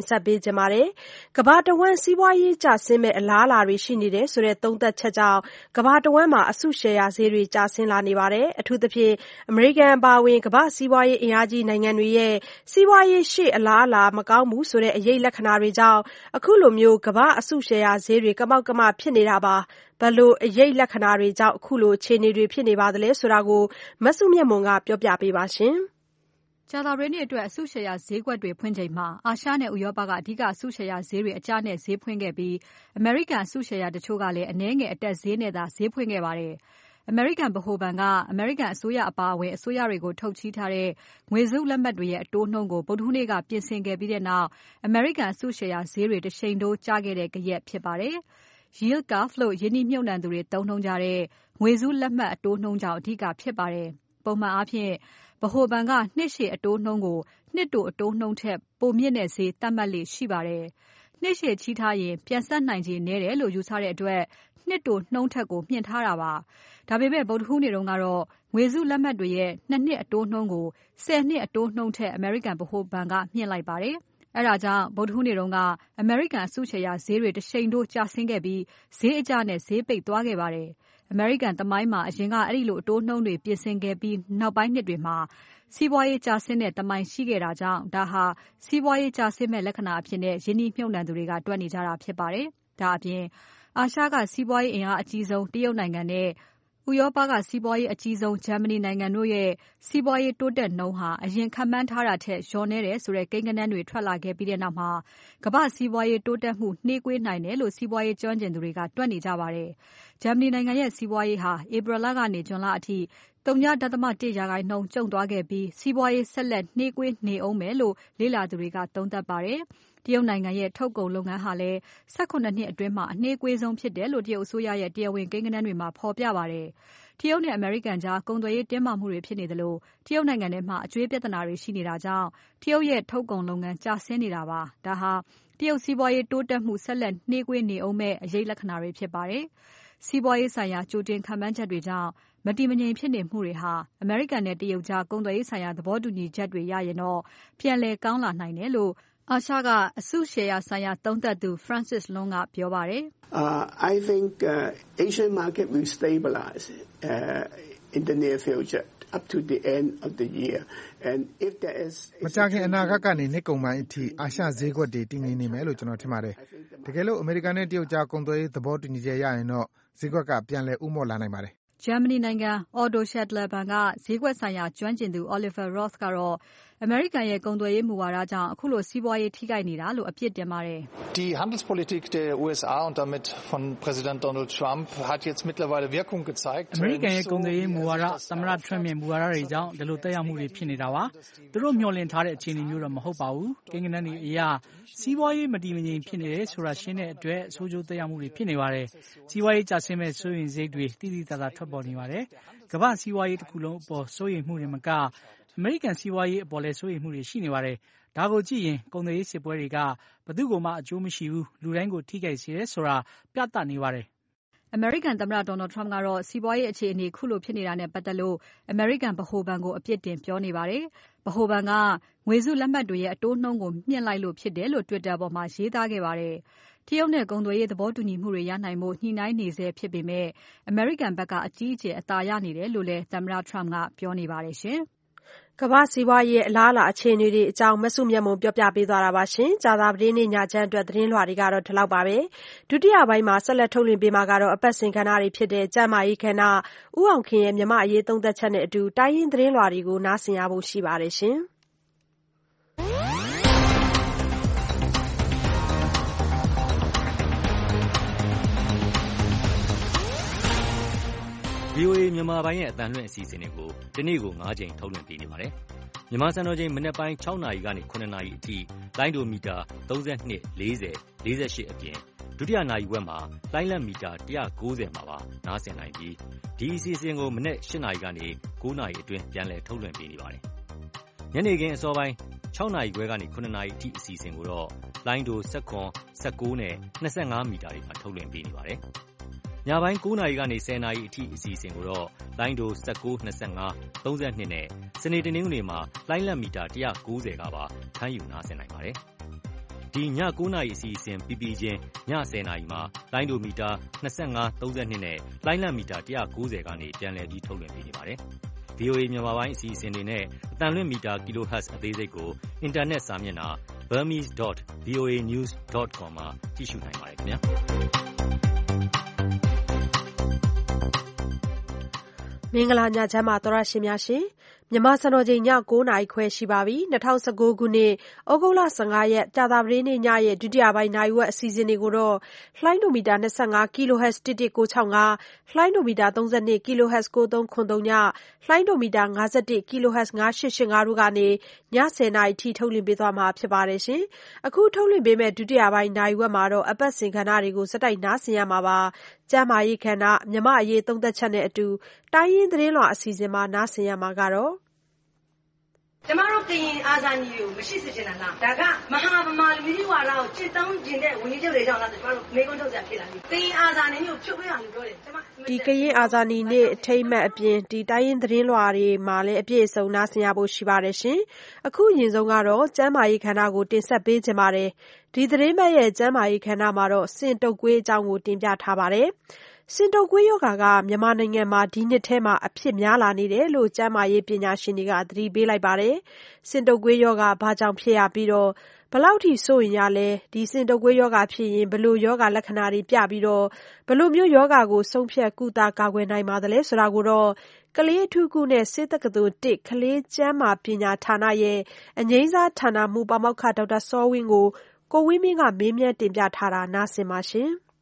တင်ဆက်ပေးကြပါတယ်။ကမ္ဘာတဝန်းစီးပွားရေးကျဆင်းမဲ့အလားအလာတွေရှိနေတယ်ဆိုတဲ့သုံးသပ်ချက်ကြောင့်ကမ္ဘာတဝန်းမှာအစုရှယ်ယာဈေးတွေကျဆင်းလာနေပါတယ်။အထူးသဖြင့်အမေရိကန်အပါအဝင်ကမ္ဘာစီးပွားရေးအင်အားကြီးနိုင်ငံတွေရဲ့စီးပွားရေးရှေ့အလားအလာမကောင်းဘူးဆိုတဲ့အရိပ်လက္ခဏာတွေကြောင့်အခုလိုမျိုးကမ္ဘာအစုရှယ်ယာဈေးတွေကမောက်ကမဖြစ်နေတာပါ။ဘယ်လိုအရိပ်လက္ခဏာတွေကြောင့်အခုလိုအခြေအနေတွေဖြစ်နေပါသလဲဆိုတာကိုမစုမြတ်မွန်ကပြောပြပေးပါရှင်။ကြာသပတေးနေ့အတွက်အစုရှယ်ယာဈေးကွက်တွေဖွင့်ချိန်မှာအာရှနဲ့ဥရောပကအဓိကအစုရှယ်ယာဈေးတွေအကျနဲ့ဈေးဖွင့်ခဲ့ပြီးအမေရိကန်အစုရှယ်ယာတချို့ကလည်းအနည်းငယ်အတက်ဈေးနဲ့သာဈေးဖွင့်ခဲ့ပါတယ်။အမေရိကန်ဗဟိုဘဏ်ကအမေရိကန်အစိုးရအပါအဝင်အစိုးရတွေကိုထုတ်ချေးထားတဲ့ငွေစုလက်မှတ်တွေရဲ့အတိုးနှုန်းကိုဗုဒ္ဓဟူးနေ့ကပြင်ဆင်ခဲ့ပြီးတဲ့နောက်အမေရိကန်အစုရှယ်ယာဈေးတွေတစ်ချိန်တိုးကျခဲ့တဲ့ကြက်ဖြစ်ပါတယ်။ Yield curve လို့ယင်းနှိမ့်မြုပ်နှံသူတွေသုံးနှုန်းကြတဲ့ငွေစုလက်မှတ်အတိုးနှုန်းကြောင့်အဓိကဖြစ်ပါတယ်။ပုံမှန်အားဖြင့်ဗဟိုဘဏ်ကနှစ်ရှည်အတိုးနှုန်းကိုနှစ်တိုအတိုးနှုန်းထက်ပိုမြင့်တဲ့ဈေးသတ်မှတ်လေ့ရှိပါတယ်။နှစ်ရှည်ချီးထားရင်ပြန်ဆက်နိုင်ခြေနည်းတယ်လို့ယူဆတဲ့အတွက်နှစ်တိုနှုန်းထက်ကိုမြင့်ထားတာပါ။ဒါပေမဲ့ဗုဒ္ဓဟူးနေ့တုန်းကတော့ငွေစုလက်မှတ်တွေရဲ့နှစ်နှစ်အတိုးနှုန်းကိုဆယ်နှစ်အတိုးနှုန်းထက်အမေရိကန်ဗဟိုဘဏ်ကမြင့်လိုက်ပါတယ်။အဲဒါကြောင့်ဗုဒ္ဓဟူးနေ့တုန်းကအမေရိကန်အစုရှယ်ယာဈေးတွေတစ်ချိန်တိုးကျဆင်းခဲ့ပြီးဈေးအကျနဲ့ဈေးပိတ်သွားခဲ့ပါတယ်။အမေရိကန်သမိုင်းမှာအရင်ကအဲ့ဒီလိုအတိုးနှုန်းတွေပြင်ဆင်ခဲ့ပြီးနောက်ပိုင်းနှစ်တွေမှာစီးပွားရေးကျဆင်းတဲ့သမိုင်းရှိခဲ့တာကြောင့်ဒါဟာစီးပွားရေးကျဆင်းမဲ့လက္ခဏာအဖြစ်နဲ့ယင်းနှိမ့်မြုပ်နှံသူတွေကတွက်နေကြတာဖြစ်ပါတယ်။ဒါအပြင်အာရှကစီးပွားရေးအင်အားအကြီးဆုံးတရုတ်နိုင်ငံနဲ့ဥရောပကစီးပွားရေးအကြီးဆုံးဂျာမနီနိုင်ငံတို့ရဲ့စီးပွားရေးတိုးတက်နှုန်းဟာအရင်ခန့်မှန်းထားတာထက်လျော့နေတယ်ဆိုတဲ့ကိန်းဂဏန်းတွေထွက်လာခဲ့ပြီးတဲ့နောက်မှာကမ္ဘာစီးပွားရေးတိုးတက်မှုနှေးကွေးနိုင်တယ်လို့စီးပွားရေးကျွမ်းကျင်သူတွေကတွက်နေကြပါတယ်။ဂျာမနီနိုင်ငံရဲ့စီးပွားရေးဟာဧပြီလကနေဇွန်လအထိသုညဒသမ တစ် ရာခိုင်နှုန်းကျုံသွားခဲ့ပြီးစီးပွားရေးဆက်လက်နှေးကွေးနေအောင်မယ်လို့လေ့လာသူတွေကသုံးသပ်ပါတယ်။တရုတ်နိုင်ငံရဲ့ထုတ်ကုန်လုပ်ငန်းဟာလည်း၁၇နှစ်အတွင်းမှာအနှေးကွေးဆုံးဖြစ်တယ်လို့တရုတ်အစိုးရရဲ့တရားဝင်ကိန်းဂဏန်းတွေမှာဖော်ပြပါတယ်။တရုတ်နဲ့အမေရိကန်ကြားကုန်သွယ်ရေးတင်းမာမှုတွေဖြစ်နေသလိုတရုတ်နိုင်ငံထဲမှာအကြွေးပြဿနာတွေရှိနေတာကြောင့်တရုတ်ရဲ့ထုတ်ကုန်လုပ်ငန်းကျဆင်းနေတာပါ။ဒါဟာတရုတ်စီးပွားရေးတိုးတက်မှုဆက်လက်နှေးကွေးနေအောင်မဲ့အရိပ်လက္ခဏာတွေဖြစ်ပါတယ်။စီးပွားရေးဆိုင်ရာကြိုတင်ခန့်မှန်းချက်တွေကြောင့်မတည်မငြိမ်ဖြစ်နေမှုတွေဟာအမေရိကန်နဲ့တရုတ်ကြားကုန်သွယ်ရေးဆိုင်ရာသဘောတူညီချက်တွေရရင်တော့ပြန်လည်ကောင်းလာနိုင်တယ်လို့အာရှကအစုရှယ်ယာဆိုင်ရာသုံးသပ်သူ Francis Lun ကပြောပါတယ်။ Uh, I think uh, Asian market will stabilize uh, in the near future up to the end of the year. And if there is မကြာခင်အနာဂတ်ကနေနှစ်ကုန်ပိုင်းအထိအာရှဈေးကွက်တွေတည်ငြိမ်နေမယ်လို့ကျွန်တော်ထင်ပါတယ်။တကယ်လို့အမေရိကန်နဲ့တရုတ်ကြားကုန်သွယ်ရေးသဘောတူညီချက်ရရင်တော့ဈေးကွက်ကပြန်လည်ဥမော့လာနိုင်ပါတယ်။ဂျာမနီနိုင်ငံ Otto Schaedler ဘဏ်ကဈေးကွက်ဆိုင်ရာကျွမ်းကျင်သူ Oliver Roth ကတော့အမေရိကန်ရဲ့ကုန်သွယ်ရေးမူဝါဒကြောင့်အခုလိုစီးပွားရေးထိခိုက်နေတာလို့အပြစ်တင်ပါတယ်။ Die Handelspolitik der U S A und damit von Präsident Donald Trump hat jetzt mittlerweile Wirkung gezeigt. အမေရိကန်ရဲ့ကုန်သွယ်ရေးမူဝါဒသမ္မတ Trump ရဲ့မူဝါဒတွေကြောင့်ဒီလိုတက်ရောက်မှုတွေဖြစ်နေတာပါ။သူတို့မျှော်လင့်ထားတဲ့အခြေအနေမျိုးတော့မဟုတ်ပါဘူး။ကိန်းဂဏန်းတွေအရစီးပွားရေးမတည်မငြိမ်ဖြစ်နေတယ်ဆိုတာရှင်းတဲ့အတွက်ဆိုးကျိုးတက်ရောက်မှုတွေဖြစ်နေပါတယ်။စီးပွားရေးကျဆင်းမဲ့စိုးရိမ်စိတ်တွေတိတိကျကျထွက်ပေါ်နေပါတယ်။ကမ္ဘာစီးပွားရေးတစ်ခုလုံးအပေါ်စိုးရိမ်မှုတွေမကအမေရိကန်စီးပွားရေးအပေါ်လည်းစိုးရိမ်မှုတွေရှိနေပါတယ်။ဒါကိုကြည့်ရင်ကုန်သွယ်ရေးစစ်ပွဲတွေကဘယ်သူ့ကိုမှအကျိုးမရှိဘူးလူတိုင်းကိုထိခိုက်စေတယ်ဆိုတာပြသနေပါတယ်။အမေရိကန်သမ္မတ Donald Trump ကတော့စီးပွားရေးအခြေအနေခုလိုဖြစ်နေတာနဲ့ပတ်သက်လို့အမေရိကန်ဗဟိုဘဏ်ကိုအပြစ်တင်ပြောနေပါတယ်။ဗဟိုဘဏ်ကငွေစုလက်မှတ်တွေရဲ့အတိုးနှုန်းကိုမြင့်လိုက်လို့ဖြစ်တယ်လို့ Twitter ပေါ်မှာရေးသားခဲ့ပါတယ်။တရုတ်နဲ့ကုန်သွယ်ရေးသဘောတူညီမှုတွေရနိုင်ဖို့ညှိနှိုင်းနေဆဲဖြစ်ပေမဲ့အမေရိကန်ဘက်ကအကြီးအကျယ်အသာရနေတယ်လို့လည်းသမ္မတ Trump ကပြောနေပါတယ်ရှင်။ကမ္ဘာစီးပွားရေးအလားအလာအခြေအနေတွေအကြောင်းမစုမြတ်မွန်ပြောပြပေးသွားတာပါရှင်။ကြာသပတေးနေ့ညချမ်းအတွက်သတင်းလွှာတွေကတော့ဒီလောက်ပါပဲ။ဒုတိယပိုင်းမှာဆက်လက်ထုတ်လွှင့်ပေးမှာကတော့အပတ်စဉ်ကဏ္ဍတွေဖြစ်တဲ့ကျန်းမာရေးကဏ္ဍဦးအောင်ခင်ရဲ့မြန်မာအရေးသုံးသက်ချက်နဲ့အတူတိုင်းရင်းသတင်းလွှာတွေကိုနားဆင်ရဖို့ရှိပါတယ်ရှင်။ V O A မြန်မာပိုင်းရဲ့အသံလွှင့်အစီအစဉ်တွေကိုဒီနေ့ကို၅ချိန်ထုတ်လွှင့်ပေးနေပါတယ်။မြန်မာစံတော်ချိန်မနက်ပိုင်း၆နာရီကနေ၇နာရီအထိလိုင်းဒိုမီတာ၃၂ ၄၀ ၄၈အပြင်ဒုတိယနာရီဝက်မှာလိုင်းလတ်မီတာ၁၉၀မှာပါနားဆင်နိုင်ပြီးဒီအစီအစဉ်ကိုမနက်၈နာရီကနေ၉နာရီအတွင်းပြန်လည်ထုတ်လွှင့်ပေးနေပါတယ်။ညနေခင်းအစောပိုင်း၆နာရီခွဲကနေ၇နာရီအထိအစီအစဉ်ကိုတော့လိုင်းဒို၁၇ ၁၉နဲ့၂၅မီတာတွေမှာထုတ်လွှင့်ပေးနေပါတယ်။ညပိုင်း၉နာရီကနေ၁၀နာရီအထိအစီအစဉ်ကိုတော့လိုင်းဒို၁၉ ၂၅ ၃၂နဲ့စနေတနင်္ဂနွေမှာလိုင်းလတ်မီတာ၁၉၀ကပါဖမ်းယူနားဆင်နိုင်ပါတယ်။ဒီညကိုးနာရီအစီအစဉ်ပြီးပြီးချင်းညဆယ်နာရီမှာလိုင်းဒိုမီတာနှစ်၅ သုံး၂နဲ့လိုင်းလံမီတာone ninetyကနေပြန်လည်ပြီးထုတ်လွှင့်ပေးနေပါတယ်။ ဗီအိုအေ မြန်မာပိုင်းအစီအစဉ်တွေနဲ့အသံလွှင့်မီတာ kilohertz အသေးစိတ်ကိုအင်တာနက်စာမျက်နှာ burmese dot v o a news dot com မှာကြည့်ရှုနိုင်ပါတယ်ခင်ဗျာ။မင်္ဂလာညချမ်းပါသောရရှင်များရှင်မြန်မာစံတော်ချိန်ညကိုးနာရီခွဲရှိပါပြီ။၂၀၁၉ခုနှစ်ဩဂုတ်လ၁၅ရက်ကြာသပတေးနေ့ညရဲ့ဒုတိယပိုင်းနာရီဝက်အစီအစဉ်တွေကိုတော့လှိုင်းဒိုမီတာ၂၅ kilohertz တစ်တစ်ကိုး၆၅လှိုင်းဒိုမီတာ၃၂ kilohertz ကိုးသုံးခွန်သုံးညလှိုင်းဒိုမီတာ၅၁ kilohertz ၅၈၈၅တို့ကနေညဆယ်နာရီထိထုတ်လွှင့်ပေးသွားမှာဖြစ်ပါတယ်ရှင်။အခုထုတ်လွှင့်ပေးမယ့်ဒုတိယပိုင်းနာရီဝက်မှာတော့အပတ်စဉ်ကဏ္ဍတွေကိုစက်တိုက်နားဆင်ရမှာပါ။ကျန်းမာရေးကဏ္ဍမြမအရေးသုံးသက်ချက်နဲ့အတူတိုင်းရင်းသတင်းလွှာအစီအစဉ်မှာနားဆင်ရမှာကတော့ကျမတို့ကရင်အာဇာနည်ကိုမရှိစေချင်တာလားဒါကမဟာဗမာလူမျိုးဝါဒကိုကျင့်သုံးကျင်တဲ့ဝန်ကြီးချုပ်တွေကြောင့်လားကျမတို့မေးခွန်းထုတ်စရာဖြစ်လာပြီကရင်အာဇာနည်ကိုဖြုတ်ပေးအောင်ပြောတယ်ကျမဒီကရင်အာဇာနည်နေ့အထိမ်းအမှတ်အပြင်ဒီတိုင်းရင်းသတင်းလွှာတွေမှာလည်းအပြည့်အစုံနားဆင်ရဖို့ရှိပါတယ်ရှင်အခုအရင်ဆုံးကတော့ကျန်းမာရေးခန္ဓာကိုတင်ဆက်ပေးခြင်းပါတယ်ဒီသတင်းပတ်ရဲ့ကျန်းမာရေးခန္ဓာမှာတော့စင်တုပ်ကွေးအကြောင်းကိုတင်ပြထားပါတယ်စင်တုပ်ကွေးရောဂါကမြန်မာနိုင်ငံမှာဒီနှစ်ထဲမှာအဖြစ်များလာနေတယ်လို့ကျန်းမာရေးပညာရှင်တွေကသတိပေးလိုက်ပါတယ်။စင်တုပ်ကွေးရောဂါဘာကြောင့်ဖြစ်ရပြီးတော့ဘယ်လောက်ထိစိုးရင်ရလဲဒီစင်တုပ်ကွေးရောဂါဖြစ်ရင်ဘယ်လိုရောဂါလက္ခဏာတွေပြပြီးတော့ဘယ်လိုမျိုးရောဂါကိုဆုံးဖြတ်ကုသကာကွယ်နိုင်ပါသလဲဆိုတာကိုတော့ကလေးအထူးကုနဲ့ဆေးတက္ကသိုလ်တစ်ကလေးကျန်းမာပညာဌာနရဲ့အငြိမ်းစားဌာနမှပါမောက္ခဒေါက်တာစောဝင်းကိုကိုဝင်းမင်းကမေးမြန်းတင်ပြထားတာနားဆင်ပါရှင်။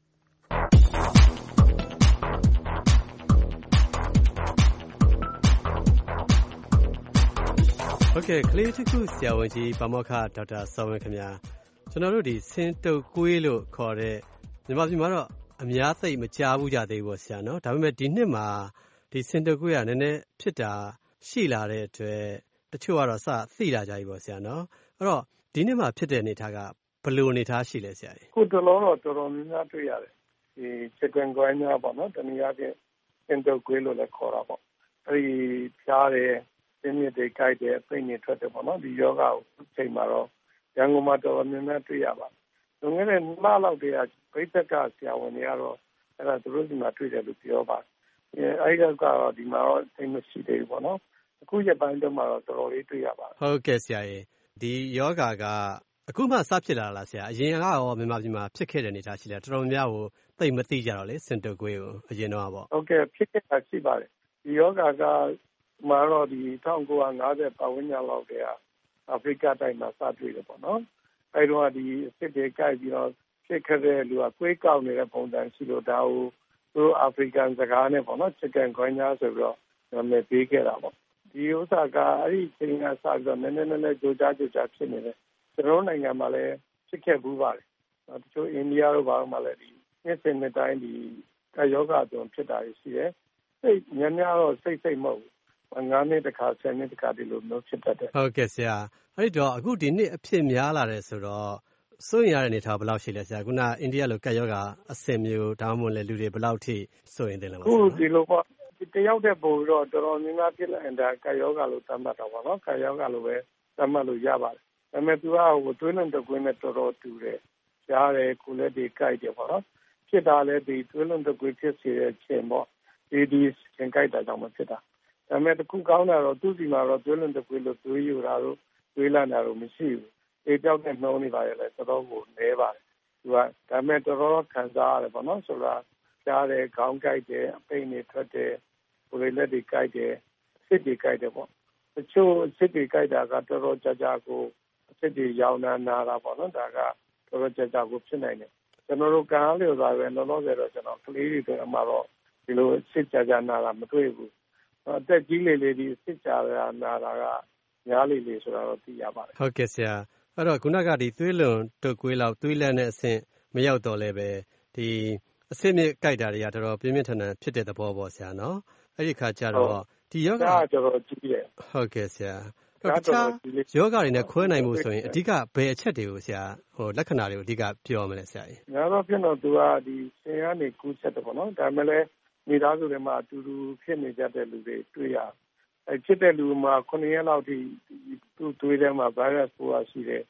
ဟုတ်ကဲ့ကလေးတစ်ခုဆရာဝန်ကြီးပါမောက္ခဒေါက်တာစောဝင်းခင်ဗျာကျွန်တော်တို့ဒီစင်တုပ်ကွေးလို့ခေါ်တဲ့မြန်မာပြည်မှာတော့အများသိမကြားဘူးကြသေးဘူးပေါ့ဆရာနော်ဒါပေမဲ့ဒီနှစ်မှာဒီစင်တုပ်ကွေးကနည်းနည်းဖြစ်တာရှိလာတဲ့အတွက်တချို့ကတော့စသိလာကြပြီပေါ့ဆရာနော်အဲ့တော့ဒီနှစ်မှာဖြစ်တဲ့အနေထားကဘယ်လိုအနေထားရှိလဲဆရာကြီးခုတလုံးတော့တော်တော်များများတွေ့ရတယ်ဒီချစ်ကန်ကွိုင်းများပေါ့နော်တနည်းအားဖြင့်စင်တုပ်ကွေးလို့လည်းခေါ်တာပေါ့အဲ့ဒီဖြားတယ်စင်းမြစ်တွေကြိုက်တယ်ပိတ်နေထွက်တယ်ပေါ့နော်ဒီယောဂကိုချိန်မှာတော့ရန်ကုန်မှာတော်တော်များများတွေ့ရပါတယ်လွန်ခဲ့တဲ့နှစ်လောက်တည်းကဗိသက်္ကဆရာဝန်တွေကတော့အဲ့ဒါသူတို့ဒီမှာတွေ့တယ်လို့ပြောပါတယ်အဲ့ဒီကတော့ဒီမှာတော့သိမရှိသေးဘူးပေါ့နော်အခုရက်ပိုင်းတော့မှတော့တော်တော်လေးတွေ့ရပါတယ်ဟုတ်ကဲ့ဆရာကြီးဒီယောဂကအခုမှစဖြစ်လာလားဆရာအရင်ကရောမြန်မာပြည်မှာဖြစ်ခဲ့တဲ့အနေအထားရှိလားတော်တော်များများကိုသိမသိကြတော့လေစင်တုပ်ကွေးကိုအရင်တော့ပေါ့ဟုတ်ကဲ့ဖြစ်ခဲ့တာရှိပါတယ်ဒီယောဂကမှာတော့ဒီ၁၉၅၀ပတ်ဝန်းကျင်လောက်တည်းကအာဖရိကတိုင်းမှာစတွေ့တယ်ပေါ့နော်အဲတော့ဒီအစ်စ်တွေကြိုက်ပြီးတော့ဖြစ်ခဲ့တဲ့လူကကွေးကောက်နေတဲ့ပုံစံရှိလို့ဒါကိုသူတို့အာဖရိကန်စကားနဲ့ပေါ့နော်ချစ်ကန်ခွင်းညာဆိုပြီးတော့နာမည်ပေးခဲ့တာပေါ့ဒီဥစ္စာကအဲ့ဒီချိန်ကစပြီးတော့နည်းနည်းနည်းနည်းကြိုးကြားကြိုးကြားဖြစ်နေတယ်ကျွန်တော်နိုင်ငံမှာလည်းဖြစ်ခဲ့ဘူးပါတယ်တချို့အိန္ဒိယတို့ဘာလို့မှလည်းဒီနှစ်စဉ်နှစ်တိုင်းဒီကာယောဂတုံဖြစ်တာရှိတယ်စိတ်ညံ့ညတော့စိတ်စိတ်မဟုတ်ငါးနှစ်တခါဆယ်နှစ်တခါဒီလိုမျိုးဖြစ်တတ်တယ်ဟုတ်ကဲ့ဆရာအဲ့တော့အခုဒီနှစ်အဖြစ်များလာတယ်ဆိုတော့စိုးရင်ရတဲ့အနေထားဘယ်လောက်ရှိလဲဆရာခုနအိန္ဒိယလိုကပ်ယောဂအဆင်မျိုးဒါမှမဟုတ်လေလူတွေဘယ်လောက်ထိစိုးရင်တယ်လဲခုဒီလိုပေါ့တယောက်တည်းပို့ပြီးတော့တော်တော်များများဖြစ်လာရင်ဒါကပ်ယောဂလို့သတ်မှတ်တော့ပါနော်ကပ်ယောဂလို့ပဲသတ်မှတ်လို့ရပါတယ်ဒါပေမဲ့သူကဟိုတွင်းလုံးတကွင်းနဲ့တော်တော်တူတယ်ကြားတယ်ကိုလည်းဒီကြိုက်တယ်ပေါ့နော်ဖြစ်တာလည်းဒီတွင်းလုံးတကွင်းဖြစ်စေတဲ့ခြင်းပေါ့ဒီဒီခြင်းကြိုက်တာကြောင့်မဖြစ်တာဒါပေမဲ့တခုကောင်းတာတော့သူ့စီမှာတော့တွင်းလုံးတကွင်းလို့သွေးယူတာတို့သွေးလန့်တာတို့မရှိဘူးအေးကြောက်တဲ့နှုံးနေပါရဲ့လေတော်တော်ကိုနဲပါတယ်သူကဒါပေမဲ့တော်တော်ခံစားရတယ်ပေါ့နော်ဆိုတာကြားတယ်ခေါင်းကြိုက်တယ်အပိတ်နေထွက်တယ်ကိုယ်လက်တွေကြိုက်တယ်စစ်တွေကြိုက်တယ်ပေါ့တချို့စစ်တွေကြိုက်တာကတော်တော်ကြာကြာကိုစစ်တွေရောင်နာနာတာပေါ့နော်ဒါကတော်တော်ကြာကြာကိုဖြစ်နိုင်တယ်ကျွန်တော်တို့ကံအားလျော်စွာပဲလောလောဆယ်တော့ကျွန်တော်ကလေးတွေတော့မှတော့ဒီလိုစစ်ကြာကြာနာတာမတွေ့ဘူးအသက်ကြီးလေလေဒီစစ်ကြာကြာနာတာကများလေလေဆိုတာတော့သိရပါတယ်ဟုတ်ကဲ့ဆရာအဲ့တော့ခုနကဒီသွေးလွန်တုပ်ကွေးလောက်သွေးလန့်တဲ့အဆင့်မရောက်တော့လဲပဲဒီအဆင့်မြင့်ကြိုက်တာတွေကတော်တော်ပြင်းပြင်းထန်ထန်ဖြစ်တဲ့သဘောပေါ့ဆရာနော်အဲ့ဒီခါကျတော့ဒီယောဂတော်တော်ကြီးတယ်ဟုတ်ကဲ့ဆရာတော့တခြားယောဂတွေနဲ့ခွဲနိုင်မှုဆိုရင်အဓိကဘယ်အချက်တွေကိုဆရာဟိုလက္ခဏာတွေကိုအဓိကပြောမလဲဆရာကြီးများတော့ဖြစ်တော့သူကဒီဆင်ကနေကူးချက်တယ်ပေါ့နော်ဒါမှလည်းမိသားစုတွေမှာအတူတူဖြစ်နေကြတဲ့လူတွေတွေ့ရအဲဖြစ်တဲ့လူမှာခုနှစ်ရက်လောက်ထိသူ့သွေးထဲမှာ virus ပိုးရှိတယ်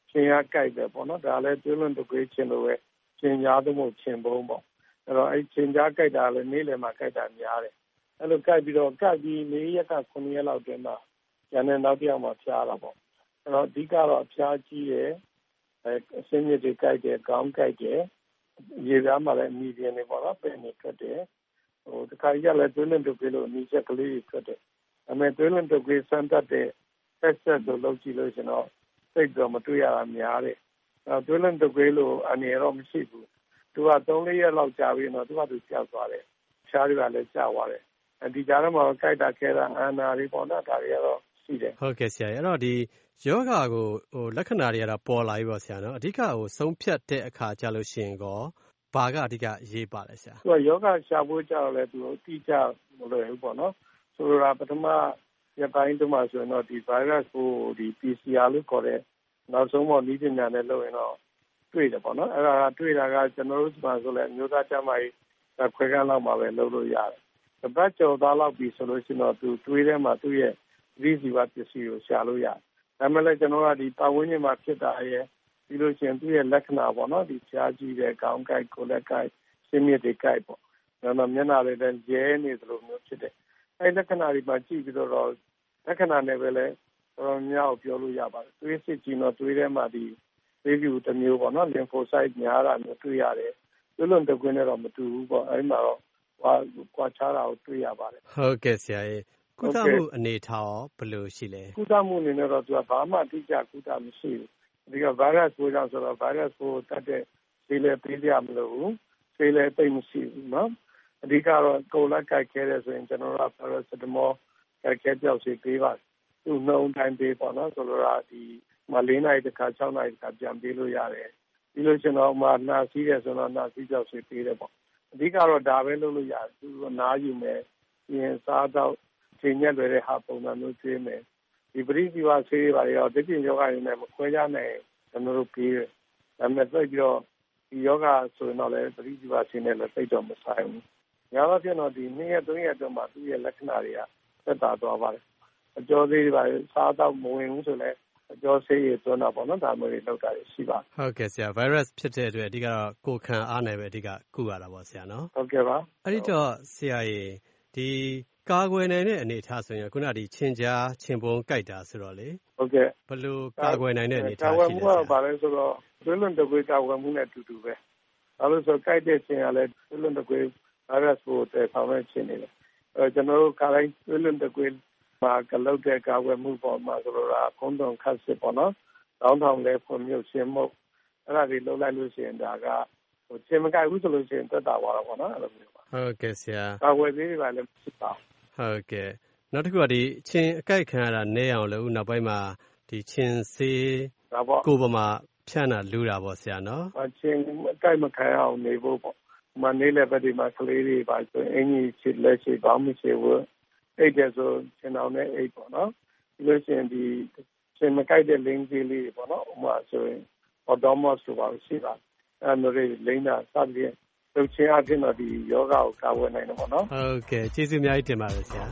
ချင်းရကြိုက်တယ်ပေါ့နော်ဒါလည်းတွင်းလွန်တကွေးချင်းလိုပဲချင်းကြားသို့မဟုတ်ချင်းပုံးပေါ့အဲ့တော့အဲ့ချင်းကြားကြိုက်တာလည်းနေ့လယ်မှာကြိုက်တာများတယ်အဲ့လိုကြိုက်ပြီးတော့ကြိုက်ပြီး၄ရက်ကခုနှစ်ရက်လောက်တွင်မှကျန်တဲ့နောက်တစ်ယောက်မှဖျားတာပေါ့အဲ့တော့အဓိကတော့ဖျားကြီးတယ်အဲအစင်းမြစ်တွေကြိုက်တယ်ခေါင်းကြိုက်တယ်ရေသားမှလည်းအမီပြင်းနေပေါ့နော်ပင်နေထွက်တယ်ဟိုတခါကြီးလည်းတွင်းလွန်တကွေးလို့အမီချက်ကလေးထွက်တယ်အမေတွင်းလွန်တကွေးစမ်းတတ်တဲ့ဆက်ဆက်လို့လုပ်ကြည့်လို့ရှင်တော့စိတ်တော့မတွေ့ရတာများတယ်အဲတွင်းလွန်တကွေးလို့အနေရောမရှိဘူးသူကသုံးလေးရက်လောက်ကြာပြီးတော့သူကသူကြောက်သွားတယ်ဖျားတွေကလည်းကြာသွားတယ်အဲဒီကြားထဲမှာကြိုက်တာခဲတာအာနာတွေပေါ့နော်ဒါတွေကတော့ရှိတယ်ဟုတ်ကဲ့ဆရာအဲ့တော့ဒီယောဂကိုဟိုလက္ခဏာတွေကတော့ပေါ်လာပြီပေါ့ဆရာနော်အဓိကဟိုဆုံးဖြတ်တဲ့အခါကြလို့ရှိရင်ကောဘာကအဓိကရေးပါလဲဆရာသူကယောဂရှာဖို့ကြတော့လေသူတိကျမလို့ဘူးပေါ့နော်ဆိုတော့ပထမရပိုင်းတုန်းမှာဆိုရင်တော့ဒီ virus ကိုဒီ P C R လို့ခေါ်တဲ့နောက်ဆုံးတော့ဤပညာနဲ့လုပ်ရင်တော့တွေ့တယ်ပေါ့နော်အဲ့ဒါတွေ့တာကကျွန်တော်တို့ဒီမှာဆိုလဲမျိုးသားကျန်းမာရေးခွဲခန်းလောက်မှာပဲလုပ်လို့ရတယ်တပတ်ကျော်သားလောက်ပြီဆိုလို့ရှိရင်တော့သူတွေးထဲမှာသူ့ရဲ့ဒီစီဝပစ္စည်းကိုရှာလို့ရတယ်ဒါမှလည်းကျွန်တော်ကဒီပတ်ဝန်းကျင်မှာဖြစ်တာရဲ့ပြီးလို့ရှိရင်သူ့ရဲ့လက္ခဏာပေါ့နော်ဒီဖြားကြီးတဲ့ခေါင်းကိုက်ကိုယ်လက်ကိုက်စင်းမြစ်တွေကိုက်ပေါ့နော်မျက်နှာတွေလည်းရဲနေသလိုမျိုးဖြစ်တယ်အဲ့လက္ခဏာတွေမှာကြည့်ပြီးတော့လက္ခဏာနဲ့ပဲလဲတော်များအောင်ပြောလို့ရပါတယ်သွေးစစ်ကြည့်တော့သွေးထဲမှာဒီသွေးပြူတစ်မျိုးပေါ့နော် lymphocyte များတာမျိုးတွေ့ရတယ်လွတ်လွတ်တကွင်းနဲ့တော့မတူဘူးပေါ့အဲ့မှာတော့ဟွာကွာခြားတာကိုတွေ့ရပါတယ်ဟုတ်ကဲ့ဆရာကြီးကုသမှုအနေထားရောဘယ်လိုရှိလဲကုသမှုအနေနဲ့တော့သူကဘာမှအတိအကျကုသမရှိဘူးဒီက virus ကိုကြောင့်ဆိုတော့ virus ကိုတတ်တဲ့ဆေးလည်းပေးရမလို့ဘူးဆေးလည်းသိမရှိဘူးနော်အဓိကတော့ကိုယ်လက်ကိုက်ခဲတယ်ဆိုရင်ကျွန်တော်တို့ paracetamol ကိုက်ခဲပြောက်စီပေးပါသူနှုံတိုင်းပေးပေါ့နော်ဆိုတော့ဒီမလေးနိုင်တစ်ခါ၆နိုင်တစ်ခါပြန်ပေးလို့ရတယ်ပြီးလို့ကျွန်တော်မှနှာစီးတယ်ဆိုတော့နှာစီးပြောက်စီပေးတယ်ပေါ့အဓိကတော့ဒါပဲလုပ်လို့ရတယ်သူကနားယူမယ်ပြင်စားတော့ချိန်ညက်လွယ်တဲ့ဟာပုံစံမျိုးကျွေးမယ်ဒီပရိသီဝဆေးတွေပါရောဒီပြင်ယောဂရင်းနဲ့မခွဲခြားနိုင်ကျွန်တော်တို့ပေးတယ်ဒါပေမဲ့သိပြီးတော့ဒီယောဂဆိုရင်တော့လည်းပရိသီဝဆေးနဲ့လည်းသိတော့မဆိုင်ဘူးညာတော့ဖြစ်တော့ဒီနေ့ရက်သုံးရက်အတွင်းမှာသူ့ရဲ့လက္ခဏာတွေကသက်သာသွားပါတယ်အကျော်သေးတွေပါစားတော့မဝင်ဘူးဆိုလည်းအကျော်ဆေးရသွန်းတာပေါ့နော်ဒါမျိုးတွေလောက်တာရှိပါဟုတ်ကဲ့ဆရာ virus ဖြစ်တဲ့အတွက်အဓိကတော့ကိုယ်ခံအားနဲ့ပဲအဓိကကုရတာပေါ့ဆရာနော်ဟုတ်ကဲ့ပါအဲ့ဒီတော့ဆရာရေဒီကာကွယ်နိုင်တဲ့အနေအထားဆိုရင်ခုနကဒီချင်းကြားချင်းပုံးကြိုက်တာဆိုတော့လေဟုတ်ကဲ့ဘယ်လိုကာကွယ်နိုင်တဲ့အနေအထားရှိလဲကာကွယ်မှုကဘာလဲဆိုတော့သွေးလွန်တကွေးကာကွယ်မှုနဲ့အတူတူပဲဘာလို့ဆိုကြိုက်တဲ့ချင်းကလည်းသွေးလွန်တကွေး virus ကိုတည်ဆောင်တဲ့ချင်းနေတယ်အဲကျွန်တော်တို့ကာလိုက်သွေးလွန်တကွေးမှာကလောက်တဲ့ကာကွယ်မှုပေါ်မှာဆိုတော့ခုံးတုံခတ်စစ်ပေါ့နော်တောင်းထောင်လဲဖွံ့မြို့ရှင်မှုအဲ့ဒါတွေလုပ်လိုက်လို့ရှိရင်ဒါကဟိုချင်းမကြိုက်ဘူးဆိုလို့ရှိရင်သက်သာသွားတာပေါ့နော်အဲ့လိုမျိုးပါဟုတ်ကဲ့ဆရာကာကွယ်သေးတွေပါလည်းဖြစ်ပါဟုတ်ကဲ့နောက်တစ်ခုကဒီချင်းအကြိုက်ခံရတာနဲအောင်လို့နောက်ပိုင်းမှာဒီချင်းစေးကိုယ်ပေါ်မှာဖြန့်တာလူတာပေါ့ဆရာနော်အချင်းအကြိုက်မခံအောင်နေဖို့ပေါ့မနေလည်းပဲဒီမှာကလေးတွေပါဆိုအင်ကြီးချစ်လက်ချစ်ဘောင်းမရှိဘူးအဲ့ဒါဆိုကျွန်တော်နဲ့အိတ်ပေါ့နော်ဒီလိုရှင်ဒီရှင်မကြိုက်တဲ့လင်းကြီးလေးပေါ့နော်ဥမာဆိုရင် Odomos ဆိုပါရှိတာအဲ့လိုလေးလိမ့်တာစသည်လှုပ်ချင်းအဖြစ်တော့ဒီယောဂကိုကာဝယ်နိုင်တယ်ပေါ့နော်ဟုတ်ကဲ့ကျေးဇူးအများကြီးတင်ပါတယ်ဆရာ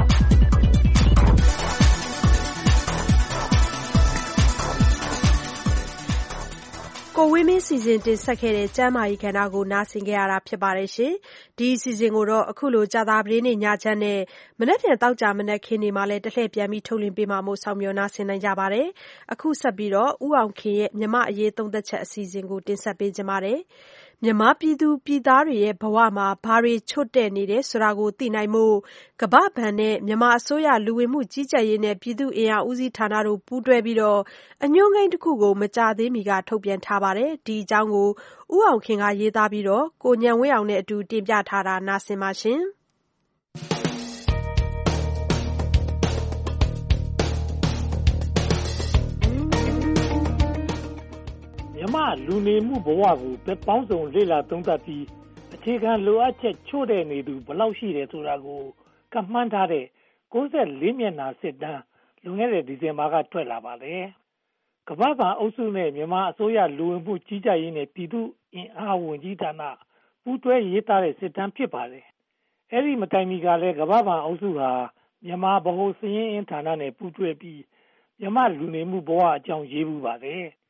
ကိုဝင်းမင်းစီစဉ်တင်ဆက်ခဲ့တဲ့ကျမ်းမာရေးကဏ္ဍကိုနားဆင်ကြရတာဖြစ်ပါတယ်ရှင်။ဒီအစီအစဉ်ကိုတော့အခုလိုကြာသပတေးနေ့ညချမ်းနဲ့မနက်ဖြန်တောက်ကြမနက်ခင်းတွေမှာလည်းတစ်လှည့်ပြန်ပြီးထုတ်လွှင့်ပေးမှာမို့ဆောင်မျှော်နားဆင်နိုင်ကြပါတယ်။အခုဆက်ပြီးတော့ဦးအောင်ခင်ရဲ့မြမအရေးသုံးသက်ချက်အစီအစဉ်ကိုတင်ဆက်ပေးကြပါမယ်။မြန်မာပြည်သူပြည်သားတွေရဲ့ဘဝမှာဘာတွေချွတ်တဲ့နေတယ်ဆိုတာကိုသိနိုင်ဖို့ကမ္ဘာ့ဘဏ်နဲ့မြန်မာအစိုးရလူဝင်မှုကြီးကြပ်ရေးနဲ့ပြည်သူ့အင်အားဦးစီးဌာနတို့ပူးတွဲပြီးတော့အညွှန်းကိန်းတစ်ခုကိုမကြာသေးမီကထုတ်ပြန်ထားပါတယ်။ဒီအကြောင်းကိုဦးအောင်ခင်ကရေးသားပြီးတော့ကိုဉာဏ်ဝင်းအောင်နဲ့အတူတင်ပြထားတာနားဆင်ပါရှင်။မြမလူနေမှုဘဝကိုဘက်ပေါင်းစုံလေ့လာသုံးသပ်ပြီးအခြေခံလိုအပ်ချက်ချို့တဲ့နေသူဘယ်လောက်ရှိတယ်ဆိုတာကိုကမှန်းထားတဲ့၉၄မျက်နှာစစ်တမ်းလွန်ခဲ့တဲ့ဒီဇင်ဘာကထွက်လာပါတယ်။ကမ္ဘာ့ဘဏ်အုပ်စုနဲ့မြန်မာအစိုးရလူဝင်မှုကြီးကြပ်ရေးနဲ့ပြည်သူ့အင်အားဝန်ကြီးဌာနပူးတွဲရေးသားတဲ့စစ်တမ်းဖြစ်ပါတယ်။အဲဒီမတိုင်မီကလည်းကမ္ဘာ့ဘဏ်အုပ်စုဟာမြန်မာဗဟိုစည်ရင်းအင်းဌာနနဲ့ပူးတွဲပြီးမြန်မာလူနေမှုဘဝအကြောင်းရေးမှုပါတယ်။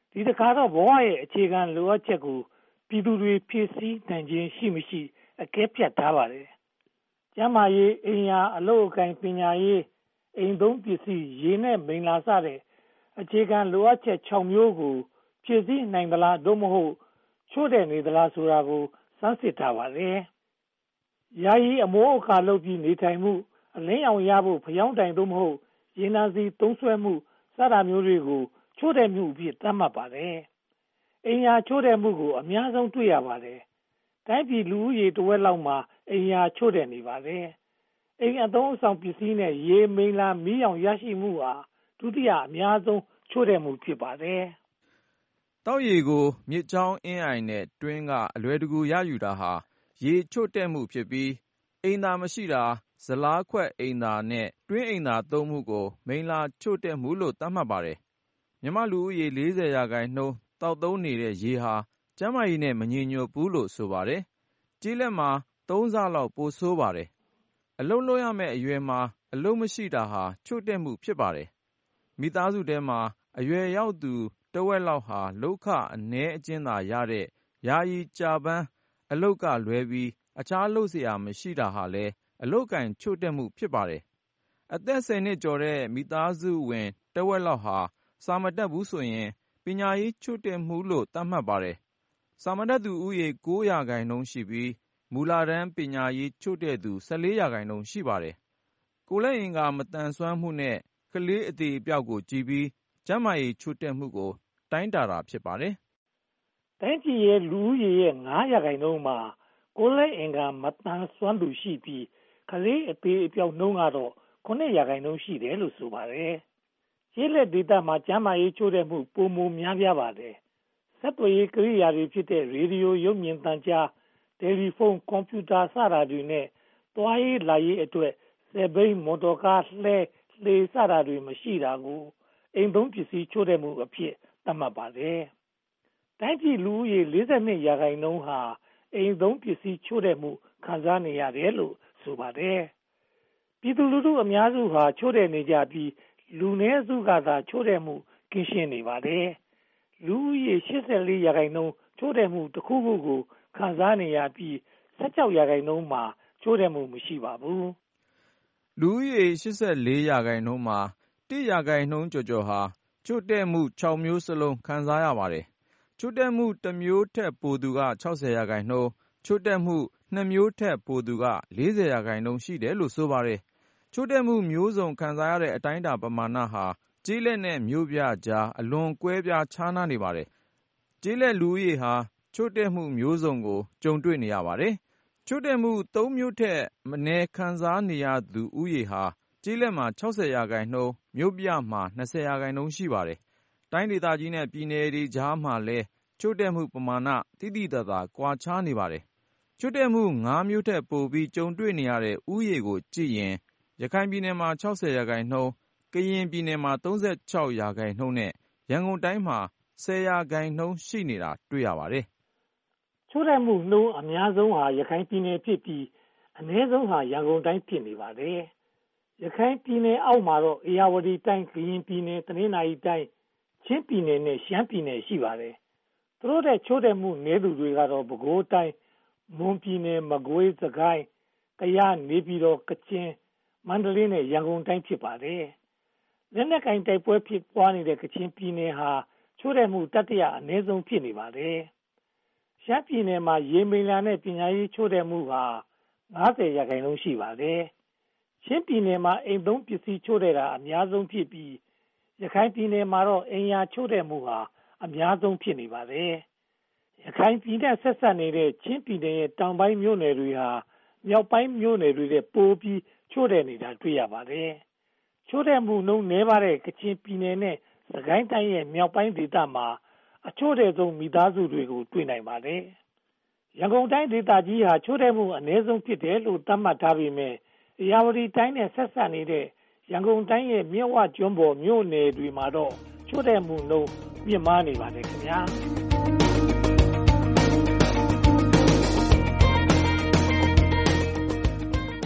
ဒီတစ်ခါတော့ဘဝရဲ့အခြေခံလိုအပ်ချက်ကိုပြည်သူတွေဖြည့်ဆည်းနိုင်ခြင်းရှိမရှိအကဲဖြတ်ထားပါတယ်။ကျန်းမာရေးအိမ်ယာအလုပ်အကိုင်ပညာရေးအိမ်သုံးပစ္စည်းရေနဲ့မိလ္လာစတဲ့အခြေခံလိုအပ်ချက်၆မျိုးကိုဖြည့်ဆည်းနိုင်သလားသို့မဟုတ်ချို့တဲ့နေသလားဆိုတာကိုစမ်းစစ်ထားပါတယ်။ယာယီအမိုးအခါလုပ်ပြီးနေထိုင်မှုအလင်းရောင်ရဖို့ဖျောင်းတိုင်သို့မဟုတ်ရေနံစီသုံးဆွဲမှုစတာမျိုးတွေကိုချို့တဲ့မှုအဖြစ်သတ်မှတ်ပါတယ်။အိမ်ယာချို့တဲ့မှုကိုအများဆုံးတွေ့ရပါတယ်။တိုင်းပြည်လူဦးရေတစ်ဝက်လောက်မှာအိမ်ယာချို့တဲ့နေပါတယ်။အိမ်အသုံးအဆောင်ပစ္စည်းနဲ့ရေမိလ္လာမီးရောင်ရရှိမှုဟာဒုတိယအများဆုံးချို့တဲ့မှုဖြစ်ပါတယ်။တောက်ရေကိုမြစ်ချောင်းအင်းအိုင်နဲ့တွင်းကအလွယ်တကူရယူတာဟာရေချို့တဲ့မှုဖြစ်ပြီးအိမ်သာမရှိတာဇလားခွက်အိမ်သာနဲ့တွင်းအိမ်သာသုံးမှုကိုမိလ္လာချို့တဲ့မှုလို့သတ်မှတ်ပါတယ်။မြန်မာလူဦးရေလေးဆယ်ရာခိုင်နှုန်းတောက်သုံးနေတဲ့ရေဟာကျန်းမာရေးနဲ့မညီညွတ်ဘူးလို့ဆိုပါတယ်။ကျေးလက်မှာသုံးဆလောက်ပိုဆိုးပါတယ်။အလုပ်လုပ်ရမယ့်အရွယ်မှာအလုပ်မရှိတာဟာချို့တဲ့မှုဖြစ်ပါတယ်။မိသားစုထဲမှာအရွယ်ရောက်သူတဝက်လောက်ဟာလုပ်ခအနည်းအကျဉ်းသာရတဲ့ယာယီကြာပန်းအလုပ်ကလွဲပြီးအခြားလုပ်เสียမရှိတာဟာလည်းအလုပ်ကင်ချို့တဲ့မှုဖြစ်ပါတယ်။အသက်ဆယ်နှစ်ကျော်တဲ့မိသားစုဝင်တဝက်လောက်ဟာစာမတတ်ဘူးဆိုရင်ပညာရေးချို့တဲ့မှုလို့သတ်မှတ်ပါတယ်။စာမတတ်သူဦးရေ၉ရာခိုင်နှုန်းရှိပြီးမူလတန်းပညာရေးချို့တဲ့သူ၁၄ရာခိုင်နှုန်းရှိပါတယ်။ကိုယ်လက်အင်္ဂါမတန်ဆွမ်းမှုနဲ့ကလေးအသေးအပျောက်ကိုကြည့်ပြီးကျန်းမာရေးချို့တဲ့မှုကိုတိုင်းတာတာဖြစ်ပါတယ်။တိုင်းပြည်ရဲ့လူဦးရေရဲ့၅ရာခိုင်နှုန်းမှာကိုယ်လက်အင်္ဂါမတန်ဆွမ်းသူရှိပြီးကလေးအသေးအပျောက်နှုန်းကတော့ခုနှစ်ရာခိုင်နှုန်းရှိတယ်လို့ဆိုပါတယ်။ကျေးလက်ဒေသမှာကျန်းမာရေးချို့တဲ့မှုပိုမိုများပြားပါတယ်။ဆက်သွယ်ရေးကိရိယာတွေဖြစ်တဲ့ရေဒီယိုရုပ်မြင်သံကြားတယ်လီဖုန်းကွန်ပျူတာစတာတွေနဲ့သွားရေးလာရေးအတွက်စက်ဘီးမော်တော်ကားလှဲလှေစတာတွေမရှိတာကိုအိမ်သုံးပစ္စည်းချို့တဲ့မှုအဖြစ်သတ်မှတ်ပါတယ်။တိုင်းပြည်လူဦးရေ၄၂ရာခိုင်နှုန်းဟာအိမ်သုံးပစ္စည်းချို့တဲ့မှုခံစားနေရတယ်လို့ဆိုပါတယ်။ပြည်သူလူထုအများစုဟာချို့တဲ့နေကြပြီးလူနည်းစုကသာချို့တဲ့မှုကင်းရှင်းနေပါတယ်။လူဦးရေ၈၄ရာခိုင်နှုန်းချို့တဲ့မှုတစ်ခုခုကိုခံစားနေရပြီး၁၆ရာခိုင်နှုန်းမှာချို့တဲ့မှုမရှိပါဘူး။လူဦးရေ၈၄ရာခိုင်နှုန်းမှာ၁ရာခိုင်နှုန်းကျော်ကျော်ဟာချို့တဲ့မှု၆မျိုးစလုံးခံစားရပါတယ်။ချို့တဲ့မှုတစ်မျိုးထက်ပိုသူက၆၀ရာခိုင်နှုန်းချို့တဲ့မှုနှစ်မျိုးထက်ပိုသူက၄၀ရာခိုင်နှုန်းရှိတယ်လို့ဆိုပါတယ်။ချို့တဲ့မှုမျိုးစုံခံစားရတဲ့အတိုင်းအတာပမာဏဟာကျေးလက်နဲ့မြို့ပြကြားအလွန်ကွဲပြားခြားနားနေပါတယ်။ကျေးလက်လူဦးရေဟာချို့တဲ့မှုမျိုးစုံကိုကြုံတွေ့နေရပါတယ်။ချို့တဲ့မှုသုံးမျိုးထက်မနည်းခံစားနေရသူဦးရေဟာကျေးလက်မှာ၆၀ရာခိုင်နှုန်းမြို့ပြမှာ၂၀ရာခိုင်နှုန်းရှိပါတယ်။တိုင်းဒေသကြီးနဲ့ပြည်နယ်တွေကြားမှာလည်းချို့တဲ့မှုပမာဏသိသိသာသာကွာခြားနေပါတယ်။ချို့တဲ့မှု၅မျိုးထက်ပိုပြီးကြုံတွေ့နေရတဲ့ဦးရေကိုကြည့်ရင်ရခိုင်ပြည်နယ်မှာ၆၀ရာခိုင်နှုန်းကရင်ပြည်နယ်မှာ၃၆ရာခိုင်နှုန်းနဲ့ရန်ကုန်တိုင်းမှာ၁၀ရာခိုင်နှုန်းရှိနေတာတွေ့ရပါတယ်။ချို့တဲ့မှုနှုန်းအများဆုံးဟာရခိုင်ပြည်နယ်ဖြစ်ပြီးအနည်းဆုံးဟာရန်ကုန်တိုင်းဖြစ်နေပါတယ်။ရခိုင်ပြည်နယ်အောက်မှာတော့ဧရာဝတီတိုင်းကရင်ပြည်နယ်တနင်္သာရီတိုင်းချင်းပြည်နယ်နဲ့ရှမ်းပြည်နယ်ရှိပါတယ်။သူတို့တဲ့ချို့တဲ့မှုနည်းသူတွေကတော့ပဲခူးတိုင်းမွန်ပြည်နယ်မကွေးစကိုင်းကယားနေပြည်တော်ကချင်မန္တလေးနဲ့ရန်ကုန်တိုင်းဖြစ်ပါတယ်။လက်နက်ကင်တိုက်ပွဲဖြစ်ပွားနေတဲ့ကချင်ပြည်နယ်ဟာချို့တဲ့မှုတတိယအနည်းဆုံးဖြစ်နေပါတယ်။ရှမ်းပြည်နယ်မှာရေမိလ္လာနဲ့ပညာရေးချို့တဲ့မှုဟာ၅၀ရာခိုင်နှုန်းရှိပါတယ်။ချင်းပြည်နယ်မှာအိမ်သုံးပစ္စည်းချို့တဲ့တာအများဆုံးဖြစ်ပြီးရခိုင်ပြည်နယ်မှာတော့အိမ်ယာချို့တဲ့မှုဟာအများဆုံးဖြစ်နေပါတယ်။ရခိုင်ပြည်နယ်ဆက်ဆက်နေတဲ့ချင်းပြည်နယ်ရဲ့တောင်ပိုင်းမြို့နယ်တွေဟာမြောက်ပိုင်းမြို့နယ်တွေနဲ့ပိုပြီးချို့တဲ့နေတာတွေ့ရပါတယ်။ချို့တဲ့မှုနှုန်းနည်းပါးတဲ့ကချင်ပြည်နယ်နဲ့စကိုင်းတိုင်းရဲ့မြောက်ပိုင်းဒေသမှာအချို့တဲ့ဆုံးမိသားစုတွေကိုတွေ့နိုင်ပါတယ်။ရန်ကုန်တိုင်းဒေသကြီးဟာချို့တဲ့မှုအနည်းဆုံးဖြစ်တယ်လို့သတ်မှတ်ထားပေမဲ့ဧရာဝတီတိုင်းနဲ့ဆက်ဆက်နေတဲ့ရန်ကုန်တိုင်းရဲ့မြစ်ဝကျွန်းပေါ်မြို့နယ်တွေမှာတော့ချို့တဲ့မှုနှုန်းမြင့်မားနေပါတယ်ခင်ဗျာ။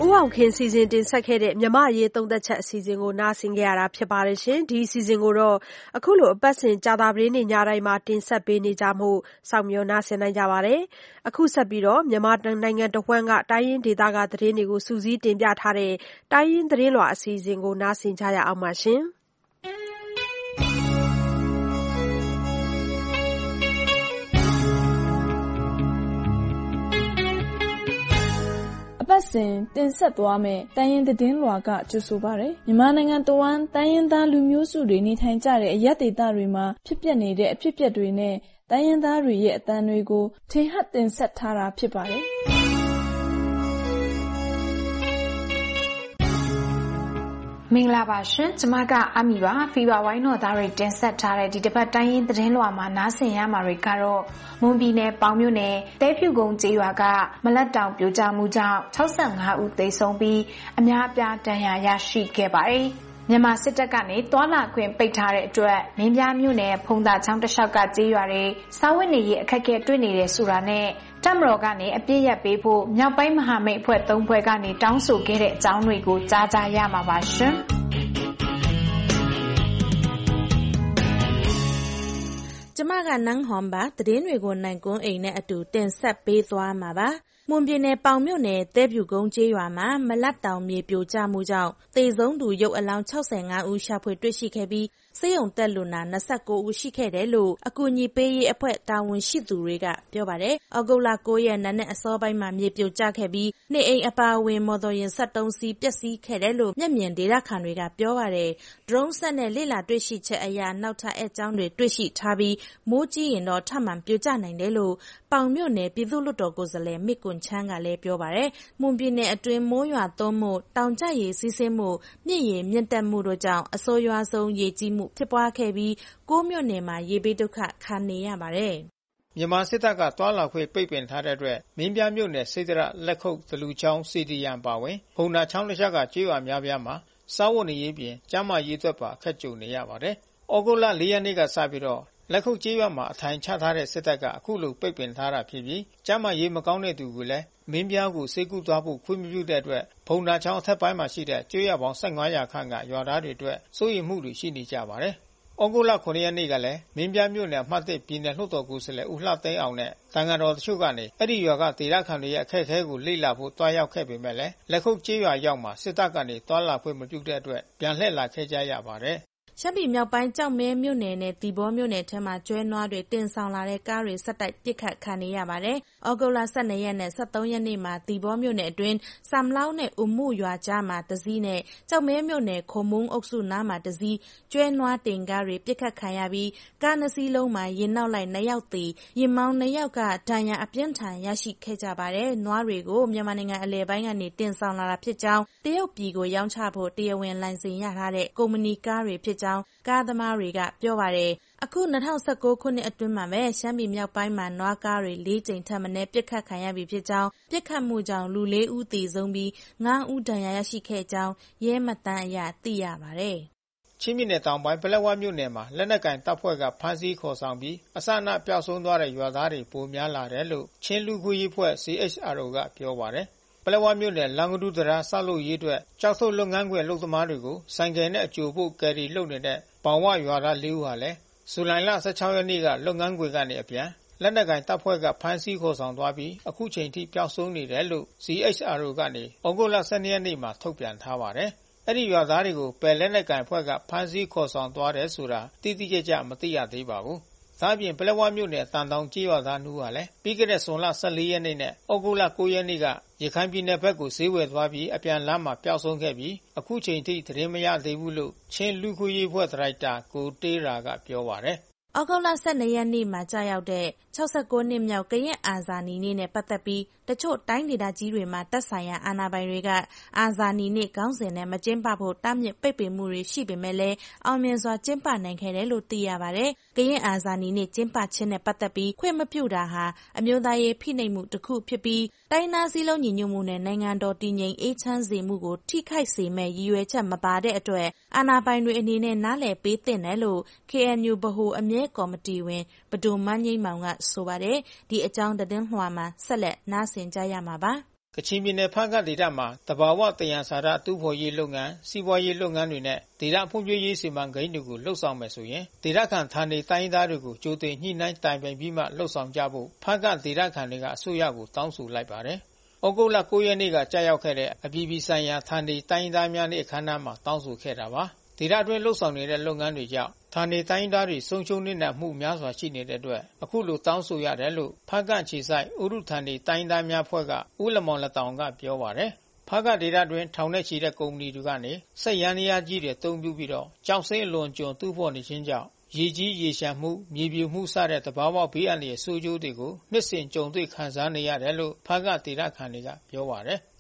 ဦးအောင်ခင်စီစဉ်တင်ဆက်ခဲ့တဲ့မြမရေးသုံးသက်ချက်အစီအစဉ်ကိုနားဆင်ကြရတာဖြစ်ပါတယ်ရှင်ဒီအစီအစဉ်ကိုတော့အခုလိုအပတ်စဉ်ကြာသပတေးနေ့ညတိုင်းမှာတင်ဆက်ပေးနေကြမှုစောင့်မျှော်နားဆင်နိုင်ကြပါတယ်အခုဆက်ပြီးတော့မြန်မာနိုင်ငံတဝှမ်းကတိုင်းရင်းဒေသကသတင်းတွေကိုစူးစီးတင်ပြထားတဲ့တိုင်းရင်းသတင်းလွှာအစီအစဉ်ကိုနားဆင်ကြရအောင်ပါရှင်အပတ်စဉ်တင်ဆက်သွားမယ့်တိုင်းရင်းသတင်းလွှာကကြိုဆိုပါရယ်မြန်မာနိုင်ငံတဝှမ်းတိုင်းရင်းသားလူမျိုးစုတွေနေထိုင်ကြတဲ့အရပ်ဒေသတွေမှာဖြစ်ပျက်နေတဲ့အဖြစ်အပျက်တွေနဲ့တိုင်းရင်းသားတွေရဲ့အသံတွေကိုထင်ဟပ်တင်ဆက်ထားတာဖြစ်ပါတယ်မင်္ဂလာပါရှင်ကျမကအမီပါဖီဘာဝိုင်းတော်သားတွေတင်ဆက်ထားတဲ့ဒီတစ်ပတ်တိုင်းရင်းသတင်းလွှာမှာနားဆင်ရမှာတွေကတော့မွန်ပြည်နယ်ပေါင်မြို့နယ်တဲဖြူကုန်းကျေးရွာကမလက်တောင်ပြိုကျမှုကြောင့်၆၅ဦးသေဆုံးပြီးအများအပြားဒဏ်ရာရရှိခဲ့ပါတယ်မြန်မာစစ်တပ်ကနေတွာလာခွင့်ပိတ်ထားတဲ့အတွက်မင်းပြားမြို့နယ်ဖုံသာချောင်းတစ်လျှောက်ကကျေးရွာတွေစားဝတ်နေရေးအခက်အခဲတွေ့နေတယ်ဆိုတာနဲ့တပ်မတော်ကနေအပြည့်ရပေးဖို့မြောက်ပိုင်းမဟာမိတ်အဖွဲ့၃ဖွဲ့ကနေတောင်းဆိုခဲ့တဲ့အကြောင်းတွေကိုကြားကြရမှာပါရှင်ကျမကနန်းဟွန်ပါသတင်းတွေကိုနိုင်ကွန်းအိမ်နဲ့အတူတင်ဆက်ပေးသွားမှာပါမွန်ပြည်နယ်ပေါင်မြို့နယ်တဲပြူကုန်းကျေးရွာမှာမလတ်တောင်မြေပြိုကျမှုကြောင့်သေဆုံးသူရုပ်အလောင်း၆၅ဦးရှာဖွေတွေ့ရှိခဲ့ပြီးစေယုံတက်လူနာ၂၉ဦးရှိခဲ့တယ်လို့အကူအညီပေးရေးအဖွဲ့တာဝန်ရှိသူတွေကပြောပါတယ်။ဩဂုတ်လ၉ရက်နေ့နဲ့အစောပိုင်းမှာမြေပြိုကျခဲ့ပြီးနေအိမ်အပါအဝင်မော်တော်ယာဉ်၁၃စီးပျက်စီးခဲ့တယ်လို့မျက်မြင်ဒေသခံတွေကပြောပါတယ်။ drone ဆက်နဲ့လေ့လာတွေ့ရှိချက်အရနောက်ထပ်အကြောင်းတွေတွေ့ရှိထားပြီးမိုးကြီးရင်တော့ထပ်မံပြိုကျနိုင်တယ်လို့ပေါင်မြို့နယ်ပြည်သူ့လွှတ်တော်ကိုယ်စားလှယ်မိကွန်ချန်းကလည်းပြောပါတယ်။မွန်ပြည်နယ်အတွင်းမိုးရွာသွန်းမှုတောင်ကျရေစီးဆင်းမှုမြစ်ရေမြင့်တက်မှုတို့ကြောင့်အဆိုးရွားဆုံးရေကြီးမှုဖြစ်ပွားခဲ့ပြီးကိုးမြို့နယ်မှာရေဘေးဒုက္ခခံနေရပါတယ်။မြန်မာစစ်တပ်ကတွာလာခွင့်ပိတ်ပင်ထားတဲ့အတွက်မင်းပြားမြို့နယ်စိတ်တရလက်ခုပ်သလူချောင်းစီတီရန်ပါဝင်ဖုန်နာချောင်းတစ်လျှောက်ကကျေးရွာများပြားမှာစားဝတ်နေရေးပြင်ကျန်းမာရေးအတွက်ပါအခက်ကြုံနေရပါတယ်။ဩဂုတ်လ၄ရက်နေ့ကစပြီးတော့လက်ခုပ်ကျေးရွာမှာအထိုင်ချထားတဲ့စစ်တပ်ကအခုလိုပိတ်ပင်ထားတာဖြစ်ပြီးကျန်းမာရေးမကောင်းတဲ့သူကိုလည်းမင်းပြားကိုစေကူသွားဖို့ခွင့်မပြုတဲ့အတွက်ဖုန်နာချောင်းအထက်ပိုင်းမှာရှိတဲ့ကျေးရွာပေါင်း၁၅ရာခန့်ကရွာသားတွေအတွက်စိုးရိမ်မှုတွေရှိနေကြပါတယ်။ဩဂုတ်လ၇ရက်နေ့ကလည်းမင်းပြားမြို့နယ်အမှတ်၁ပြည်နယ်လွှတ်တော်ကိုယ်စားလှယ်ဦးလှသိန်းအောင်နဲ့တန်ဃာတော်တချို့ကနေအဲ့ဒီရွာကဒေသခံတွေရဲ့အခက်အခဲကိုလေ့လာဖို့တွားရောက်ခဲ့ပေမဲ့လည်းလက်ခုပ်ကျေးရွာရောက်မှာစစ်တပ်ကနေတွာလာခွင့်မပြုတဲ့အတွက်ပြန်လှည့်လာခဲ့ကြရပါတယ်။ရှမ်းပြည်မြောက်ပိုင်းကြောက်မဲမြို့နယ်နဲ့တီဘောမြို့နယ်ထဲမှာကျွဲနွားတွေတင်ဆောင်လာတဲ့ကားတွေဆက်တိုက်ပစ်ခတ်ခံနေရပါတယ်။ဩဂုတ်လ၁၂ရက်နဲ့၁၃ရက်နေ့မှာတီဘောမြို့နယ်အတွင်းဆမ်လောက်နဲ့ဦးမှုရွာကြားမှာတစည်းနဲ့ကြောက်မဲမြို့နယ်ခုံမုံအုပ်စုနားမှာတစည်းကျွဲနွားတင်ကားတွေပစ်ခတ်ခံရပြီးကားနှစ်စီးလုံးမှာရင်နောက်လိုက်နှစ်ယောက်သေရင်မောင်းနှစ်ယောက်ကဒဏ်ရာအပြင်းထန်ရရှိခဲ့ကြပါတယ်။နွားတွေကိုမြန်မာနိုင်ငံအလယ်ပိုင်းကနေတင်ဆောင်လာတာဖြစ်ကြောင်းတရုတ်ပြည်ကိုရောင်းချဖို့တရားဝင်လိုင်စင်ရထားတဲ့ကုမ္ပဏီကားတွေဖြစ်ကြောင်းကားသမားတွေကပြောပါတယ်။အခု၂၀၁၉ခုနှစ်အတွင်းမှာပဲရှမ်းပြည်မြောက်ပိုင်းမှာနွားကားတွေ၄ကြိမ်ထက်မနည်းပစ်ခတ်ခံရပြီဖြစ်ကြောင်းပစ်ခတ်မှုကြောင့်လူ၄ဦးသေဆုံးပြီး၅ဦးဒဏ်ရာရရှိခဲ့ကြောင်းရဲမှတ်တမ်းအရသိရပါတယ်။ချင်းပြည်နယ်တောင်ပိုင်းပလက်ဝမြို့နယ်မှာလက်နက်ကင်တပ်ဖွဲ့ကဖမ်းဆီးခေါ်ဆောင်ပြီးအစအနပျောက်ဆုံးသွားတဲ့ရွာသားတွေပိုများလာတယ်လို့ချင်းလူ့ခွေးအဖွဲ့ စီ အိတ်ချ် အာር အို ကပြောပါတယ်။ပလက်ဝမြို့နယ်လန်ကဒူတရာဆောက်လုပ်ရေးအတွက်ကြောက်ထုတ်လုပ်ငန်းခွင်လုပ်သမားတွေကိုဆိုင်ကယ်နဲ့အကြိုဖို့ကယ်ရီလုပ်နေတဲ့ပေါင်ဝရွာသား၄ဦးဟာလည်းဇူလိုင်လ၁၆ရက်နေ့ကလုပ်ငန်းခွင်ကနေအပြန်လက်နက်ကင်တပ်ဖွဲ့ကဖမ်းဆီးခေါ်ဆောင်သွားပြီးအခုချိန်ထိပျောက်ဆုံးနေတယ်လို့ စီ အိတ်ချ် အာር အို ကနေဩဂုတ်လ၁၂ရက်နေ့မှာထုတ်ပြန်ထားပါတယ်။အဲ့ဒီရွာသားတွေကိုပယ်လက်နက်ကင်ဖွဲ့ကဖမ်းဆီးခေါ်ဆောင်သွားတယ်ဆိုတာတိတိကျကျမသိရသေးပါဘူး။ဒါ့အပြင်ပလက်ဝမြို့နယ်တန်တောင်ကျေးရွာသားနှူးဟာလည်းပြီးခဲ့တဲ့ဇွန်လ၁၄ရက်နေ့နဲ့ဩဂုတ်လ၉ရက်နေ့ကရခိုင်ပြည်နယ်ဘက်ကိုဈေးဝယ်သွားပြီးအပြန်လမ်းမှာပျောက်ဆုံးခဲ့ပြီးအခုချိန်ထိသတင်းမရသေးဘူးလို့ချင်းလူ့ခွေးအဖွဲ့ဒါရိုက်တာကိုတေးရာကပြောပါတယ်။ဩဂုတ်လ၁၂ရက်နေ့မှာကြာရောက်တဲ့၆၉နှစ်မြောက်ကရင်အာဇာနည်နေ့နဲ့ပတ်သက်ပြီးတချို့တိုင်းဒေသကြီးတွေမှာတပ်ဆိုင်ရာအာဏာပိုင်တွေကအာဇာနည်နေ့ခေါင်းစဉ်နဲ့မကျင်းပဖို့တားမြစ်ပိတ်ပင်မှုတွေရှိပေမဲ့လည်းအောင်မြင်စွာကျင်းပနိုင်ခဲ့တယ်လို့သိရပါတယ်။ကရင်အာဇာနည်နေ့ကျင်းပခြင်းနဲ့ပတ်သက်ပြီးခွင့်မပြုတာဟာအမျိုးသားရေးဖိနှိပ်မှုတစ်ခုဖြစ်ပြီးတိုင်းသားစည်းလုံးညီညွတ်မှုနဲ့နိုင်ငံတော်တည်ငြိမ်အေးချမ်းစေမှုကိုထိခိုက်စေမဲ့ရည်ရွယ်ချက်မပါတဲ့အတွက်အာဏာပိုင်တွေအနေနဲ့နားလည်ပေးသင့်တယ်လို့ ကေအန်ယူ ဗဟိုအမြဲကော်မတီဝင်ဘဒိုမန်းငိမ့်မောင်ကဆိုပါတယ်။ဒီအကြောင်းသတင်းလွှာမှာဆက်လက်နားဆင်ကြရမှာပါ။ကချင်ပြည်နယ်ဖားကတ်ဒေသမှာတဘာဝတယံစာရတူဖော်ရေးလုပ်ငန်းစီးပွားရေးလုပ်ငန်းတွေနဲ့ဒေသဖွံ့ဖြိုးရေးစီမံကိန်းတွေကိုလှုပ်ဆောင်မယ်ဆိုရင်ဒေသခံဌာနေတိုင်းသားတွေကိုကြိုတင်ညှိနှိုင်းတိုင်ပင်ပြီးမှလှုပ်ဆောင်ကြဖို့ဖားကတ်ဒေသခံတွေကအစိုးရကိုတောင်းဆိုလိုက်ပါတယ်။ဩဂုတ်လ၉ရက်နေ့ကကြာရောက်ခဲ့တဲ့အပြည်ပြည်ဆိုင်ရာဌာနေတိုင်းသားများနေ့အခမ်းအနားမှာတောင်းဆိုခဲ့တာပါ။ဒေသအတွင်းလှုပ်ဆောင်နေတဲ့လုပ်ငန်းတွေကြောင့်ဌာနေတိုင်းသားတွေဆုံးရှုံးနေမှုများစွာရှိနေတဲ့အတွက်အခုလိုတောင်းဆိုရတယ်လို့ဖားကတ်ခြေဆိုင်ဥရုဌာနေတိုင်းသားများဖွဲ့ကဦးလမောင်လက်တောင်ကပြောပါတယ်။ဖားကတ်ဒေသအတွင်းထောင်နဲ့ချီတဲ့ကုမ္ပဏီတွေကနေစက်ယန္တရားကြီးတွေအသုံးပြုပြီးတော့ကြောက်စိမ့်အလွန်ကျွံတူးဖော်နေခြင်းကြောင့်ရေကြီးရေရှမ်းမှုမြေပြိုမှုစတဲ့တဘာဝဘေးအန္တရာယ်ဆိုးကျိုးတွေကိုနှစ်စဉ်ကြုံတွေ့ခံစားနေရတယ်လို့ဖားကတ်ဒေသခံတွေကပြောပါတယ်။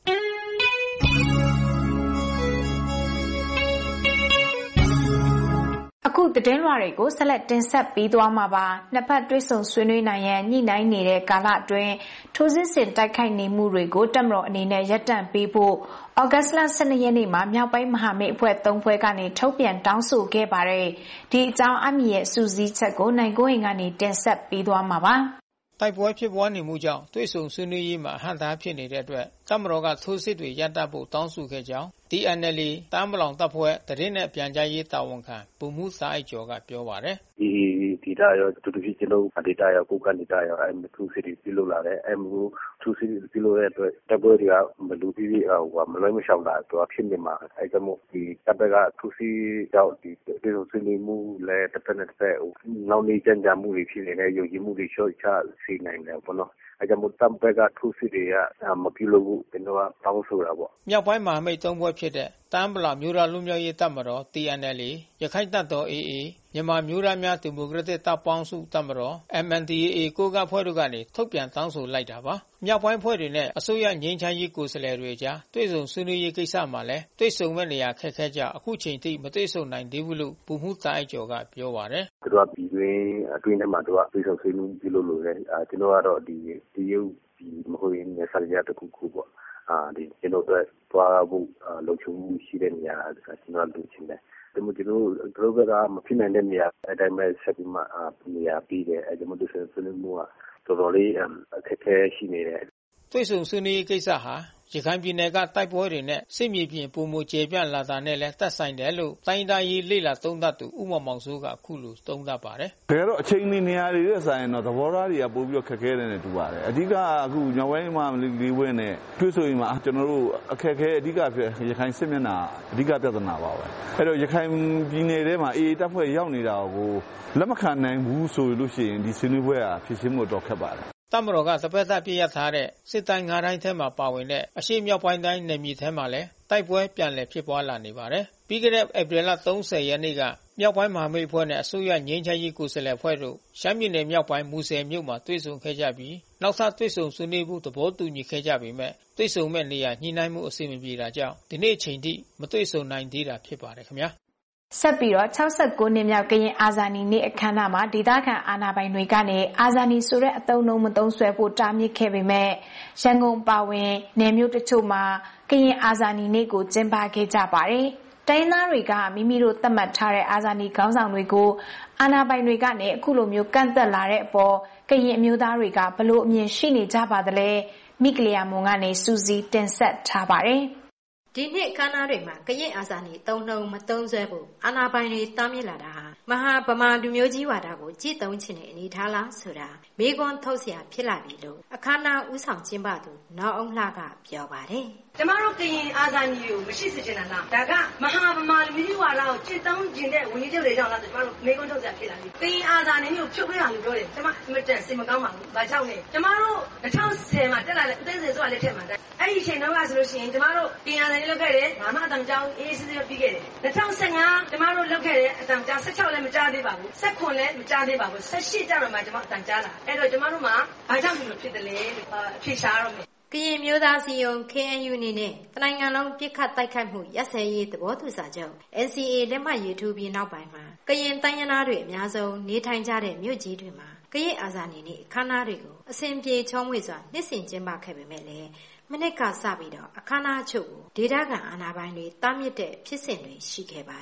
အခုသတင်းလွှာတွေကိုဆက်လက်တင်ဆက်ပေးသွားမှာပါနှစ်ဖက်တွဲဆုံဆွေးနွေးနိုင်ရန်ညှိနှိုင်းနေတဲ့ကာလအတွင်းထိုးစစ်ဆင်တိုက်ခိုက်နေမှုတွေကိုတပ်မတော်အနေနဲ့ရပ်တန့်ပေးဖို့ဩဂတ်စ်လ၁၂ရက်နေ့မှာမြောက်ပိုင်းမဟာမိတ်အဖွဲ့၃ဖွဲ့ကနေထုတ်ပြန်တောင်းဆိုခဲ့ပါတယ်ဒီအကြောင်းအမည်ရဲ့စူးစီးချက်ကိုနိုင်ကိုရင်ကနေတင်ဆက်ပေးသွားမှာပါတိုက်ပွဲဖြစ်ပွားနေမှုကြောင့်တွဲဆုံဆွေးနွေးရေးမှာဟန်တာဖြစ်နေတဲ့အတွက်တပ်မတော်ကထိုးစစ်တွေရပ်တန့်ဖို့တောင်းဆိုခဲ့ကြောင်း T N L A တမ်းမလောင်တပ်ဖွဲ့တရင်နဲ့ပြန်ကြားရေးတာဝန်ခံဗိုလ်မှူးစာအိုက်ကျော်ကပြောပါတယ်ဒီဒီတာရောတူတူဖြစ်ကျွန်တော်ဒေတာရောကိုကနေတာရောအဲထိုးစစ်တွေပြုလုပ်လာတယ်အဲမျိုးထိုးစစ်တွေပြုလုပ်တဲ့အတွက်တပ်ဖွဲ့တွေကမလူပြီးဟိုမလွှဲမရှောင်တာတော့ဖြစ်နေမှာအဲကြောင့်မို့ဒီတပ်ဘက်ကထိုးစစ်ကြောင့်ဒီဒီလိုဆွေးနွေးမှုလည်းတစ်ဖက်နဲ့တစ်ဖက်ဟိုနောက်နေကြံကြမှုတွေဖြစ်နေတဲ့ယုံကြည်မှုတွေလျှော့ချစေနိုင်တယ်ပေါ့နော်အဲကြောင့်မို့တပ်ဘက်ကထိုးစစ်တွေကမပြုလုပ်ဘူးကျွန်တော်ကတောင်းဆိုတာပေါ့မြောက်ပိုင်းမဟာမိတ်သုံးဖွဲ့ဖြစ်တဲ့တမ်းပလာမျိုးသားလူမျိုးရေးတပ်မတော် T N L A ရခိုင်တပ်တော် A A မြန်မာမျိုးသားများဒီမိုကရက်တစ်တပ်ပေါင်းစုတပ်မတော် M N D A A ကိုကဖွဲ့တို့ကနေထုတ်ပြန်တောင်းဆိုလိုက်တာပါမြောက်ပိုင်းဖွဲ့တွေနဲ့အစိုးရငြိမ်းချမ်းရေးကိုယ်စားလှယ်တွေကြားတွေ့ဆုံဆွေးနွေးရေးကိစ္စမှာလည်းတွေ့ဆုံမဲ့နေရာခက်ခဲကြအခုချိန်ထိမတွေ့ဆုံနိုင်သေးဘူးလို့ဗိုလ်မှူးတာအိုက်ကျော်ကပြောပါတယ်သူတို့ကပြည်တွင်းအတွင်းထဲမှာတို့ကတွေ့ဆုံဆွေးနွေးပြုလုပ်လို့လည်းအဲကျွန်တော်ကတော့ဒီဒီရုပ်ဒီမဟုတ်ရင်ဆက်ရတဲ့ခုခုပေါ့အာဒီကျွန်တော်တို့သွားဖို့လုံခြုံမှုရှိတဲ့နေရာကျွန်တော်လူချင်းတယ်ဒီမိုကျွန်တော်တို့ကမဖြစ်နိုင်တဲ့နေရာအတိုင်းပဲဆက်ပြီးမှနေရာပြီးတယ်အဲဒီမိုဆွေးနွေးမှုကတော်တော်လေးအခက်အခဲရှိနေတယ်တွေ့ဆုံဆွေးနွေးရေးကိစ္စဟာရခိုင်ပြည်နယ်ကတိုက်ပွဲတွေနဲ့စစ်မြေပြင်ပုံမကျေပြန့်လာတာနဲ့လည်းသက်ဆိုင်တယ်လို့တိုင်းသားရေးလေ့လာသုံးသပ်သူဦးမောင်မောင်စိုးကအခုလိုသုံးသပ်ပါတယ်။တကယ်တော့အချိန်နေနေရာတွေရဲ့ဆိုင်တော့သဘောထားတွေကပို့ပြီးတော့ခက်ခဲတယ်နဲ့တူပါတယ်။အဓိကအခုညောင်ဝဲမှာလေးဝဲနဲ့တွေ့ဆိုရင်မှာကျွန်တော်တို့အခက်ခဲအဓိကဖြစ်ရခိုင်စစ်မျက်နှာအဓိကပြဿနာပါပဲ။အဲ့တော့ရခိုင်ပြည်နယ်ထဲမှာအေးတပ်ဖွဲ့ရောက်နေတာကိုလက်မခံနိုင်ဘူးဆိုလို့ရှိရင်ဒီဆွေးနွေးပွဲကဖြစ်ရှင်းမှုတော့ခက်ပါတယ်တပ်မတော်ကတပတ်သက်ပြည့်ရထားတဲ့စစ်တိုင်းငါးတိုင်းထဲမှာပါဝင်တဲ့အရှေ့မြောက်ပိုင်းတိုင်းနယ်မြေထဲမှာလည်းတိုက်ပွဲပြန်လည်ဖြစ်ပွားလာနေပါတယ်။ပြီးခဲ့တဲ့ဧပြီလ၃၀ရက်နေ့ကမြောက်ပိုင်းမဟာမိတ်ဖွဲ့နဲ့အစိုးရငြိမ်းချမ်းရေးကိုယ်စားလှယ်ဖွဲ့တို့ရှမ်းပြည်နယ်မြောက်ပိုင်းမူဆယ်မြို့မှာတွေ့ဆုံခဲ့ကြပြီးနောက်ထပ်တွေ့ဆုံဆွေးနွေးဖို့သဘောတူညီခဲ့ကြပေမဲ့တွေ့ဆုံမဲ့နေရာညှိနှိုင်းမှုအဆင်မပြေတာကြောင့်ဒီနေ့အချိန်ထိမတွေ့ဆုံနိုင်သေးတာဖြစ်ပါတယ်ခင်ဗျာ။ဆက်ပြီးတော့၆၉နှစ်မြောက်ကရင်အာဇာနည်နေ့အခမ်းအနားမှာဒေသခံအာဏာပိုင်တွေကနေအာဇာနည်ဆိုတဲ့အသုံးအနှုန်းမသုံးစွဲဖို့တားမြစ်ခဲ့ပေမဲ့ရန်ကုန်ပါဝင်နယ်မြို့တချို့မှာကရင်အာဇာနည်နေ့ကိုကျင်းပခဲ့ကြပါတယ်။တိုင်းသားတွေကမိမိတို့သတ်မှတ်ထားတဲ့အာဇာနည်ခေါင်းဆောင်တွေကိုအာဏာပိုင်တွေကနေအခုလိုမျိုးကန့်သက်လာတဲ့အပေါ်ကရင်အမျိုးသားတွေကဘလို့အမြင်ရှိနေကြပါသလဲမိကလျာမွန်ကနေစူးစီးတင်ဆက်ထားပါတယ်။ဒီနှစ်အခမ်းအနားတွေမှာကရင်အာဇာနည်သုံးနှုန်းမသုံးစွဲဖို့အာဏာပိုင်တွေတားမြစ်လာတာဟာမဟာဗမာလူမျိုးကြီးဝါဒကိုကြည်သုံးချင်တဲ့အနေထားလားဆိုတာမေးခွန်းထုတ်เสียဖြစ်လာပြီလို့အခမ်းအနားဦးဆောင်ကျင်းပသူနော်အောင်လှကပြောပါတယ်ကျမတို့ကရင်အာဇာနည်ကိုမရှိစေချင်တာလားဒါကမဟာဗမာလူမျိုးဝါဒကိုကျင့်သုံးခြင်းတဲ့ဝန်ကြီးချုပ်တွေကြောင့်လားကျမတို့မေးခွန်းထုတ်เสียဖြစ်လာပြီကရင်အာဇာနည်ကိုဖြုတ်ပြရလို့ပြောတယ်ကျမအမတန်စိတ်မကောင်းပါဘူးဘာကြောင့်လဲကျမတို့၂၀၁၀မှာတက်လာတဲ့ဦးသိန်းစိန်ဆိုတာလက်ထက်မှာအဲ့ဒီအချိန်တုန်းကဆိုလို့ရှိရင်ကျမတို့ကရင်အာဇာနည်လုပ်ခဲ့တယ်ဘာမှအတန်ကြောင်းအေးအေးဆေးဆေးပြီးခဲ့တယ်၂၀၁၅ကျမတို့လုပ်ခဲ့တဲ့အတန်ကြောင်း၁၆လည်းမကြားသေးပါဘူး၁၇လည်းမကြားသေးပါဘူး၁၈ကျတော့မှကျမအတန်ကြားလာအဲ့တော့ကျမတို့မှာဘာကြောင့်ဒီလိုဖြစ်တယ်လဲအဖြေရှာရတော့မယ်ကရင်မျိုးသားစီယုံ K N U အနေနဲ့တနိုင်ငံလုံးပြစ်ခတ်တိုက်ခိုက်မှုရပ်စဲရေးသဘောတူစာချုပ် N C A လက်မှတ်ရေးထိုးပြီးနောက်ပိုင်းမှာကရင်တိုင်းရင်းသားတွေအများဆုံးနေထိုင်ကြတဲ့မြို့ကြီးတွေမှာကရင်အာဇာနည်နေ့အခမ်းအနားတွေကိုအစဉ်ပြေချောမွေ့စွာနှစ်စဉ်ကျင်းပခဲ့ပေမဲ့လည်းမနစ်ကစပြီးတော့အခမ်းအနားချုပ်ကိုဒေသခံအာဏာပိုင်တွေတားမြစ်တဲ့ဖြစ်စဉ်တွေရှိခဲ့ပါတယ်။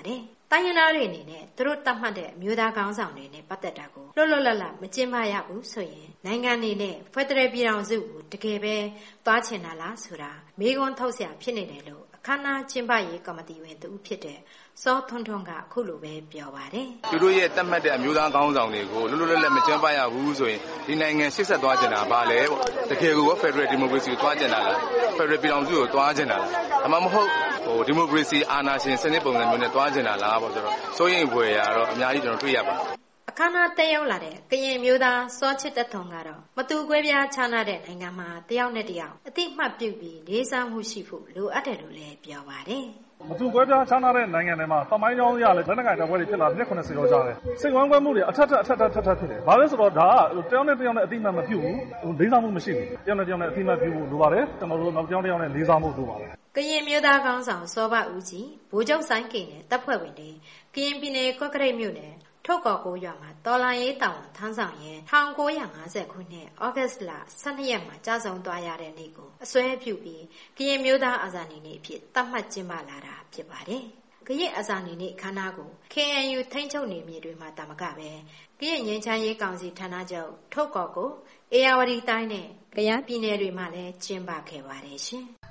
တိုင်းရင်းသားတွေအနေနဲ့သူတို့တတ်မှတ်တဲ့အမျိုးသားခေါင်းဆောင်တွေနဲ့ပတ်သက်တာကိုလွတ်လွတ်လပ်လပ်မကျင်းပရဘူးဆိုရင်နိုင်ငံအနေနဲ့ဖက်ဒရယ်ပြည်ထောင်စုကိုတကယ်ပဲသွားချင်တာလားဆိုတာမေးခွန်းထုတ်စရာဖြစ်နေတယ်လို့အခမ်းအနားကျင်းပရေးကော်မတီဝင်သူဖြစ်တဲ့စောထွန်းထွန်းကအခုလိုပဲပြောပါတယ်သူတို့ရဲ့တတ်မှတ်တဲ့အမျိုးသားခေါင်းဆောင်တွေကိုလွတ်လွတ်လပ်လပ်မကျင်းပရဘူးဆိုရင်ဒီနိုင်ငံရှေ့ဆက်သွားချင်တာဘာလဲပေါ့တကယ်ကိုဖက်ဒရယ်ဒီမိုကရေစီကိုသွားချင်တာလားဖက်ဒရယ်ပြည်ထောင်စုကိုသွားချင်တာလားအမှမဟုတ်ဟိုဒီမိုကရေစီအာဏာရှင်စနစ်ပုံစံမျိုးနဲ့သွားချင်တာလားပေါ့ဆိုတော့စိုးရိမ်ဖွယ်ရာတော့အများကြီးကျွန်တော်တွေ့ရပါတယ်အခမ်းအနားတက်ရောက်လာတဲ့ကရင်မျိုးသားစောချစ်တထုံကတော့မတူကွဲပြားခြားနားတဲ့နိုင်ငံမှာတယောက်နဲ့တယောက်အသိမှတ်ပြုပြီးလေးစားမှုရှိဖို့လိုအပ်တယ်လို့လည်းပြောပါတယ်မတူကွဲပြားခြားနားတဲ့နိုင်ငံတွေမှာသမိုင်းကြောင်းရလဲလက်နက်ကိုင်တပ်ဖွဲ့တွေဖြစ်လာနှစ်၇၀ကျော်ကြာတယ်စိတ်ဝမ်းကွဲမှုတွေအထက်ထက်အထက်ထက်ထက်ထက်ဖြစ်တယ်ဘာလဲဆိုတော့ဒါကတယောက်နဲ့တယောက်နဲ့အသိမှတ်မပြုဘူးလေးစားမှုမရှိဘူးတယောက်နဲ့တယောက်နဲ့အသိမှတ်ပြုဖို့လိုပါတယ်ကျွန်တော်တို့နောက်တယောက်တယောက်နဲ့လေးစားမှုလိုပါတယ်ကရင်မျိုးသားကောင်းဆောင်စောဘဦးကြီးဗိုလ်ချုပ်ဆိုင်ကင်နဲ့တပ်ဖွဲ့ဝင်တွေကရင်ပြည်နယ်ကော့ကရိတ်မြို့နယ်ထုတ်ကော်ကိုရွာမှာတော်လိုင်းရေးတောင်ထမ်းဆောင်ရင်၁၉၅၀ခုနှစ်ဩဂတ်စ်လ၁၂ရက်မှာကြာဆုံးသွားရတဲ့နေ့ကိုအစွဲပြုပြီးကရင်မျိုးသားအာဇာနည်နေ့အဖြစ်သတ်မှတ်ကျင်းပလာတာဖြစ်ပါတယ်။ကရင်အာဇာနည်နေ့အခမ်းအနားကို K N U ထိန်းချုပ်နေမြေတွေမှာတာမကပဲကရင်ငြိမ်းချမ်းရေးကောင်စီဌာနချုပ်ထုတ်ကော်ကိုအေရဝတီတိုင်းနဲ့ကယားပြည်နယ်တွေမှာလည်းကျင်းပခဲ့ပါတယ်ရှင်။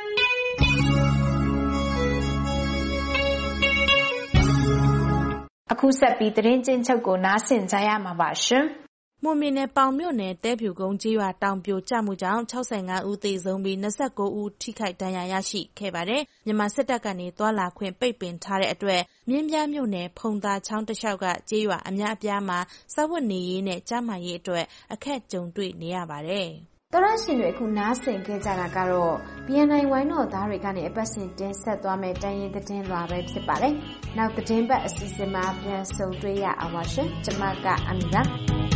အခုဆက်ပြီးသတင်းကျဉ်းချုပ်ကိုနားဆင်ကြရမှာပါရှင်။မွန်ပြည်နယ်ပေါင်မြို့နယ်တဲဖြူကုန်းကျေးရွာတောင်ပြိုကျမှုကြောင့်၆၅ဦးသေဆုံးပြီး၂၉ဦးထိခိုက်ဒဏ်ရာရရှိခဲ့ပါတယ်။မြန်မာစစ်တပ်ကနေသွားလာခွင့်ပိတ်ပင်ထားတဲ့အတွက်မြင်းပြားမြို့နယ်ဖုံသာချောင်းတစ်လျှောက်ကကျေးရွာအများအပြားမှာစားဝတ်နေရေးနဲ့ကျန်းမာရေးအတွက်အခက်ကြုံတွေ့နေရပါတယ်။တော်ရရှင်တွေအခုနားဆင်ခဲ့ကြတာကတော့ B N I ဝိုင်းတော်သားတွေကနေအပတ်စဉ်တင်ဆက်သွားမယ့်တိုင်းရင်းသတင်းလွှာပဲဖြစ်ပါတယ်။နောက်သတင်းပတ်အစီအစဉ်မှာပြန်ဆုံတွေ့ရအောင်ပါရှင်။ကျွန်မကအမီပါ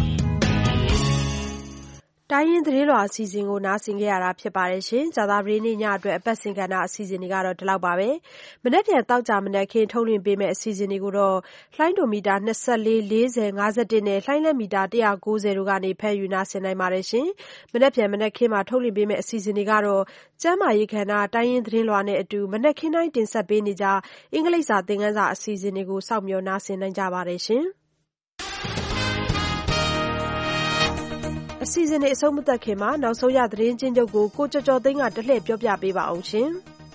တိုင်းရင်းသတင်းလွှာအစီအစဉ်ကိုနားဆင်ကြရတာဖြစ်ပါတယ်ရှင်။ကြာသပတေးနေ့ညအတွက်အပတ်စဉ်ကဏ္ဍအစီအစဉ်တွေကတော့ဒီလောက်ပါပဲ။မနေ့ပြန်တောက်ကြမနက်ခင်းထုတ်လွှင့်ပေးမယ့်အစီအစဉ်တွေကိုတော့လှိုင်းဒိုမီတာ၂၄ ၄၀ ၅၁နဲ့လှိုင်းလက်မီတာ၁၉၀တို့ကနေဖမ်းယူနားဆင်နိုင်ပါတယ်ရှင်။မနေ့ပြန်မနက်ခင်းမှာထုတ်လွှင့်ပေးမယ့်အစီအစဉ်တွေကတော့ကျန်းမာရေးခန္ဓာတိုင်းရင်းသတင်းလွှာနဲ့အတူမနက်ခင်းတိုင်းတင်ဆက်ပေးနေကြအင်္ဂလိပ်စာသင်ခန်းစာအစီအစဉ်တွေကိုစောင့်မျှော်နားဆင်နိုင်ကြပါတယ်ရှင်။အစီအစဉ်တွေအဆုံးမသတ်ခင်မှာနောက်ဆုံးရသတင်းချင်းချုပ်ကိုကိုကျော်ကျော်သိန်းကတလှည့်ပြောပြပေးပါအောင်ရှင်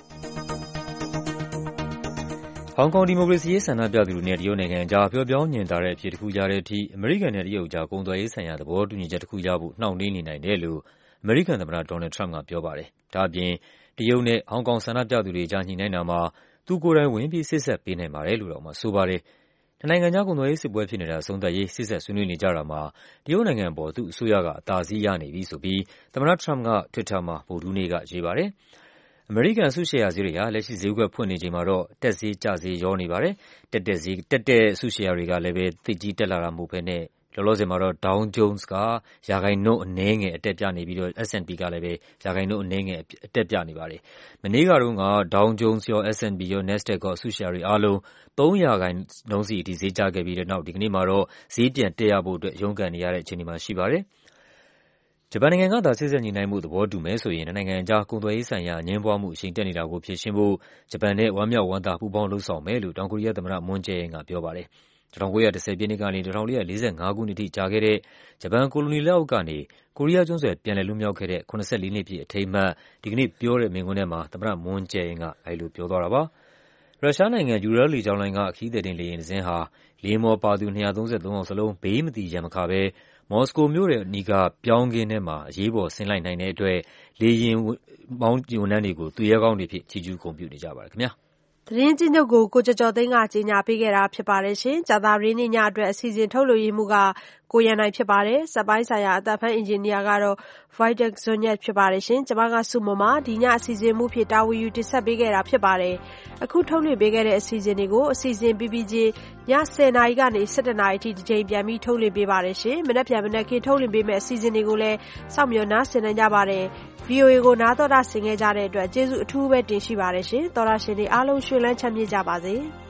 ။ဟောင်ကောင်ဒီမိုကရေစီရေးဆန္ဒပြသူတွေနဲ့တရုတ်နိုင်ငံကြားပျော့ပြောင်းညင်သာတဲ့အဖြစ်တစ်ခုရတဲ့အထိအမေရိကန်နဲ့တရုတ်ကြားကုန်သွယ်ရေးဆိုင်ရာသဘောတူညီချက်တစ်ခုရဖို့နှောင့်နှေးနေနိုင်တယ်လို့အမေရိကန်သမ္မတဒေါ်နယ်ထရမ့်ကပြောပါတယ်။ဒါ့အပြင်တရုတ်နဲ့ဟောင်ကောင်ဆန္ဒပြသူတွေကြားညှိနှိုင်းတာမှာသူကိုယ်တိုင်ဝင်ပြီးစစ်ဆက်ပေးနိုင်ပါတယ်လို့တော့မှဆိုပါတယ်။နိုင်ငံခြားကုန်သွယ်ရေးစစ်ပွဲဖြစ်နေတာအဆုံးသတ်ရေးစစ်ဆက်ဆွေးနွေးနေကြတာမှာတရုတ်နိုင်ငံအပေါ်သူ့အစိုးရကအသာစီးရနေပြီဆိုပြီးသမ္မတထရမ့်က Twitter မှာဗုဒ္ဓဟူးနေ့ကရေးပါတယ်။အမေရိကန်အစုရှယ်ယာဈေးတွေဟာလက်ရှိဈေးကွက်ဖွင့်နေချိန်မှာတော့တက်ဈေးကျဈေးရောနေပါတယ်။တက်တဲ့ဈေးတက်တဲ့အစုရှယ်ယာတွေကလည်းပဲသိပ်ကြီးတက်လာတာမဟုတ်ဘဲနဲ့လောလောဆယ်မှာတော့ Dow Jones ကရာခိုင်နှုန်းအနည်းငယ်အတက်ပြနေပြီးတော့ S and P ကလည်းပဲရာခိုင်နှုန်းအနည်းငယ်အတက်ပြနေပါတယ်။မနေ့ကတုန်းက Dow Jones ရော S and P ရော Nasdaq ရောအစုရှယ်ယာတွေအားလုံးသုံးရာခိုင်နှုန်းစီအထိဈေးကျခဲ့ပြီးတဲ့နောက်ဒီကနေ့မှာတော့ဈေးပြန်တက်ရဖို့အတွက်ရုန်းကန်နေရတဲ့အခြေအနေမှာရှိပါတယ်။ဂျပန်နိုင်ငံကသာစစ်ဆက်ညီနိုင်မှုသဘောတူမယ်ဆိုရင်နိုင်ငံအကြားကုန်သွယ်ရေးဆိုင်ရာအငင်းပွားမှုအရှိန်တက်နေတာကိုဖြေရှင်းဖို့ဂျပန်နဲ့ဝမ်းမြောက်ဝမ်းသာပူးပေါင်းလှုပ်ဆောင်မယ်လို့တောင်ကိုရီးယားသမ္မတမွန်းဂျယ်အင်ကပြောပါတယ်။၁၉၁၀ပြည့်နှစ်ကနေ၁၉၄၅ခုနှစ်ထိကြာခဲ့တဲ့ဂျပန်ကိုလိုနီလက်အောက်ကနေကိုရီးယားကျွန်းဆွယ်ပြန်လည်လွတ်မြောက်ခဲ့တဲ့၇၄နှစ်ပြည့်အထိမ်းအမှတ်ဒီကနေ့ပြောတဲ့မိန့်ခွန်းထဲမှာသမ္မတမွန်းဂျယ်အင်ကအဲဒီလိုပြောသွားတာပါ။ရုရှားနိုင်ငံယူရဲလ်လေကြောင်းလိုင်းကခရီးသည်တင်လေယာဉ်တစ်စင်းဟာလေယာဉ်ပေါ်ပါသူ၂၃၃ယောက်စလုံးဘေးမသီရန်မခဘဲမော်စကိုမြို့ရဲ့အနီးကပြောင်းကင်းထဲမှာအရေးပေါ်ဆင်းလိုက်နိုင်တဲ့အတွက်လေယာဉ်မောင်းဝန်ထမ်းတွေကိုသူရဲကောင်းတွေဖြစ်ချီးကျူးဂုဏ်ပြုနေကြပါတယ်ခင်ဗျာ။သတင်းချင်းချုပ်ကိုကိုကျော်ကျော်သိန်းကကြီးညာပေးခဲ့တာဖြစ်ပါတယ်ရှင်။ကြာသပတေးနေ့ညအတွက်အစီအစဉ်ထုတ်လွှင့်ရေးမှုကကိုရန်နိုင်ဖြစ်ပါတယ်။စက်ပိုင်းဆိုင်ရာအသက်ဖန်အင်ဂျင်နီယာကတော့ Vitek Zonyet ဖြစ်ပါတယ်ရှင်။ကျွန်မကစုမမဒီညအစီအစဉ်မှုဖြစ်တာဝန်ယူတင်ဆက်ပေးခဲ့တာဖြစ်ပါတယ်။အခုထုတ်လွှင့်ပေးခဲ့တဲ့အစီအစဉ်တွေကိုအစီအစဉ်ပြီးပြီးချင်းည၁၀နာရီကနေ၁၁နာရီအထိဒီချိန်ပြန်ပြီးထုတ်လွှင့်ပေးပါတယ်ရှင်။မနက်ဖြန်မနက်ခင်းထုတ်လွှင့်ပေးမယ့်အစီအစဉ်တွေကိုလည်းစောင့်မျှော်နားဆင်နိုင်ကြပါတယ်။ V O A ကိုနားတော်တာဆင်ခဲ့ကြတဲ့အတွက်ကျေးဇူးအထူးပဲတင်ရှိပါတယ်ရှင်။တော်တာရှင်တွေအားလုံးရွှင်လန်းချမ်းမြေ့ကြပါစေ။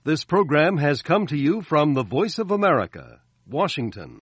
This program has come to you from the Voice of America, Washington.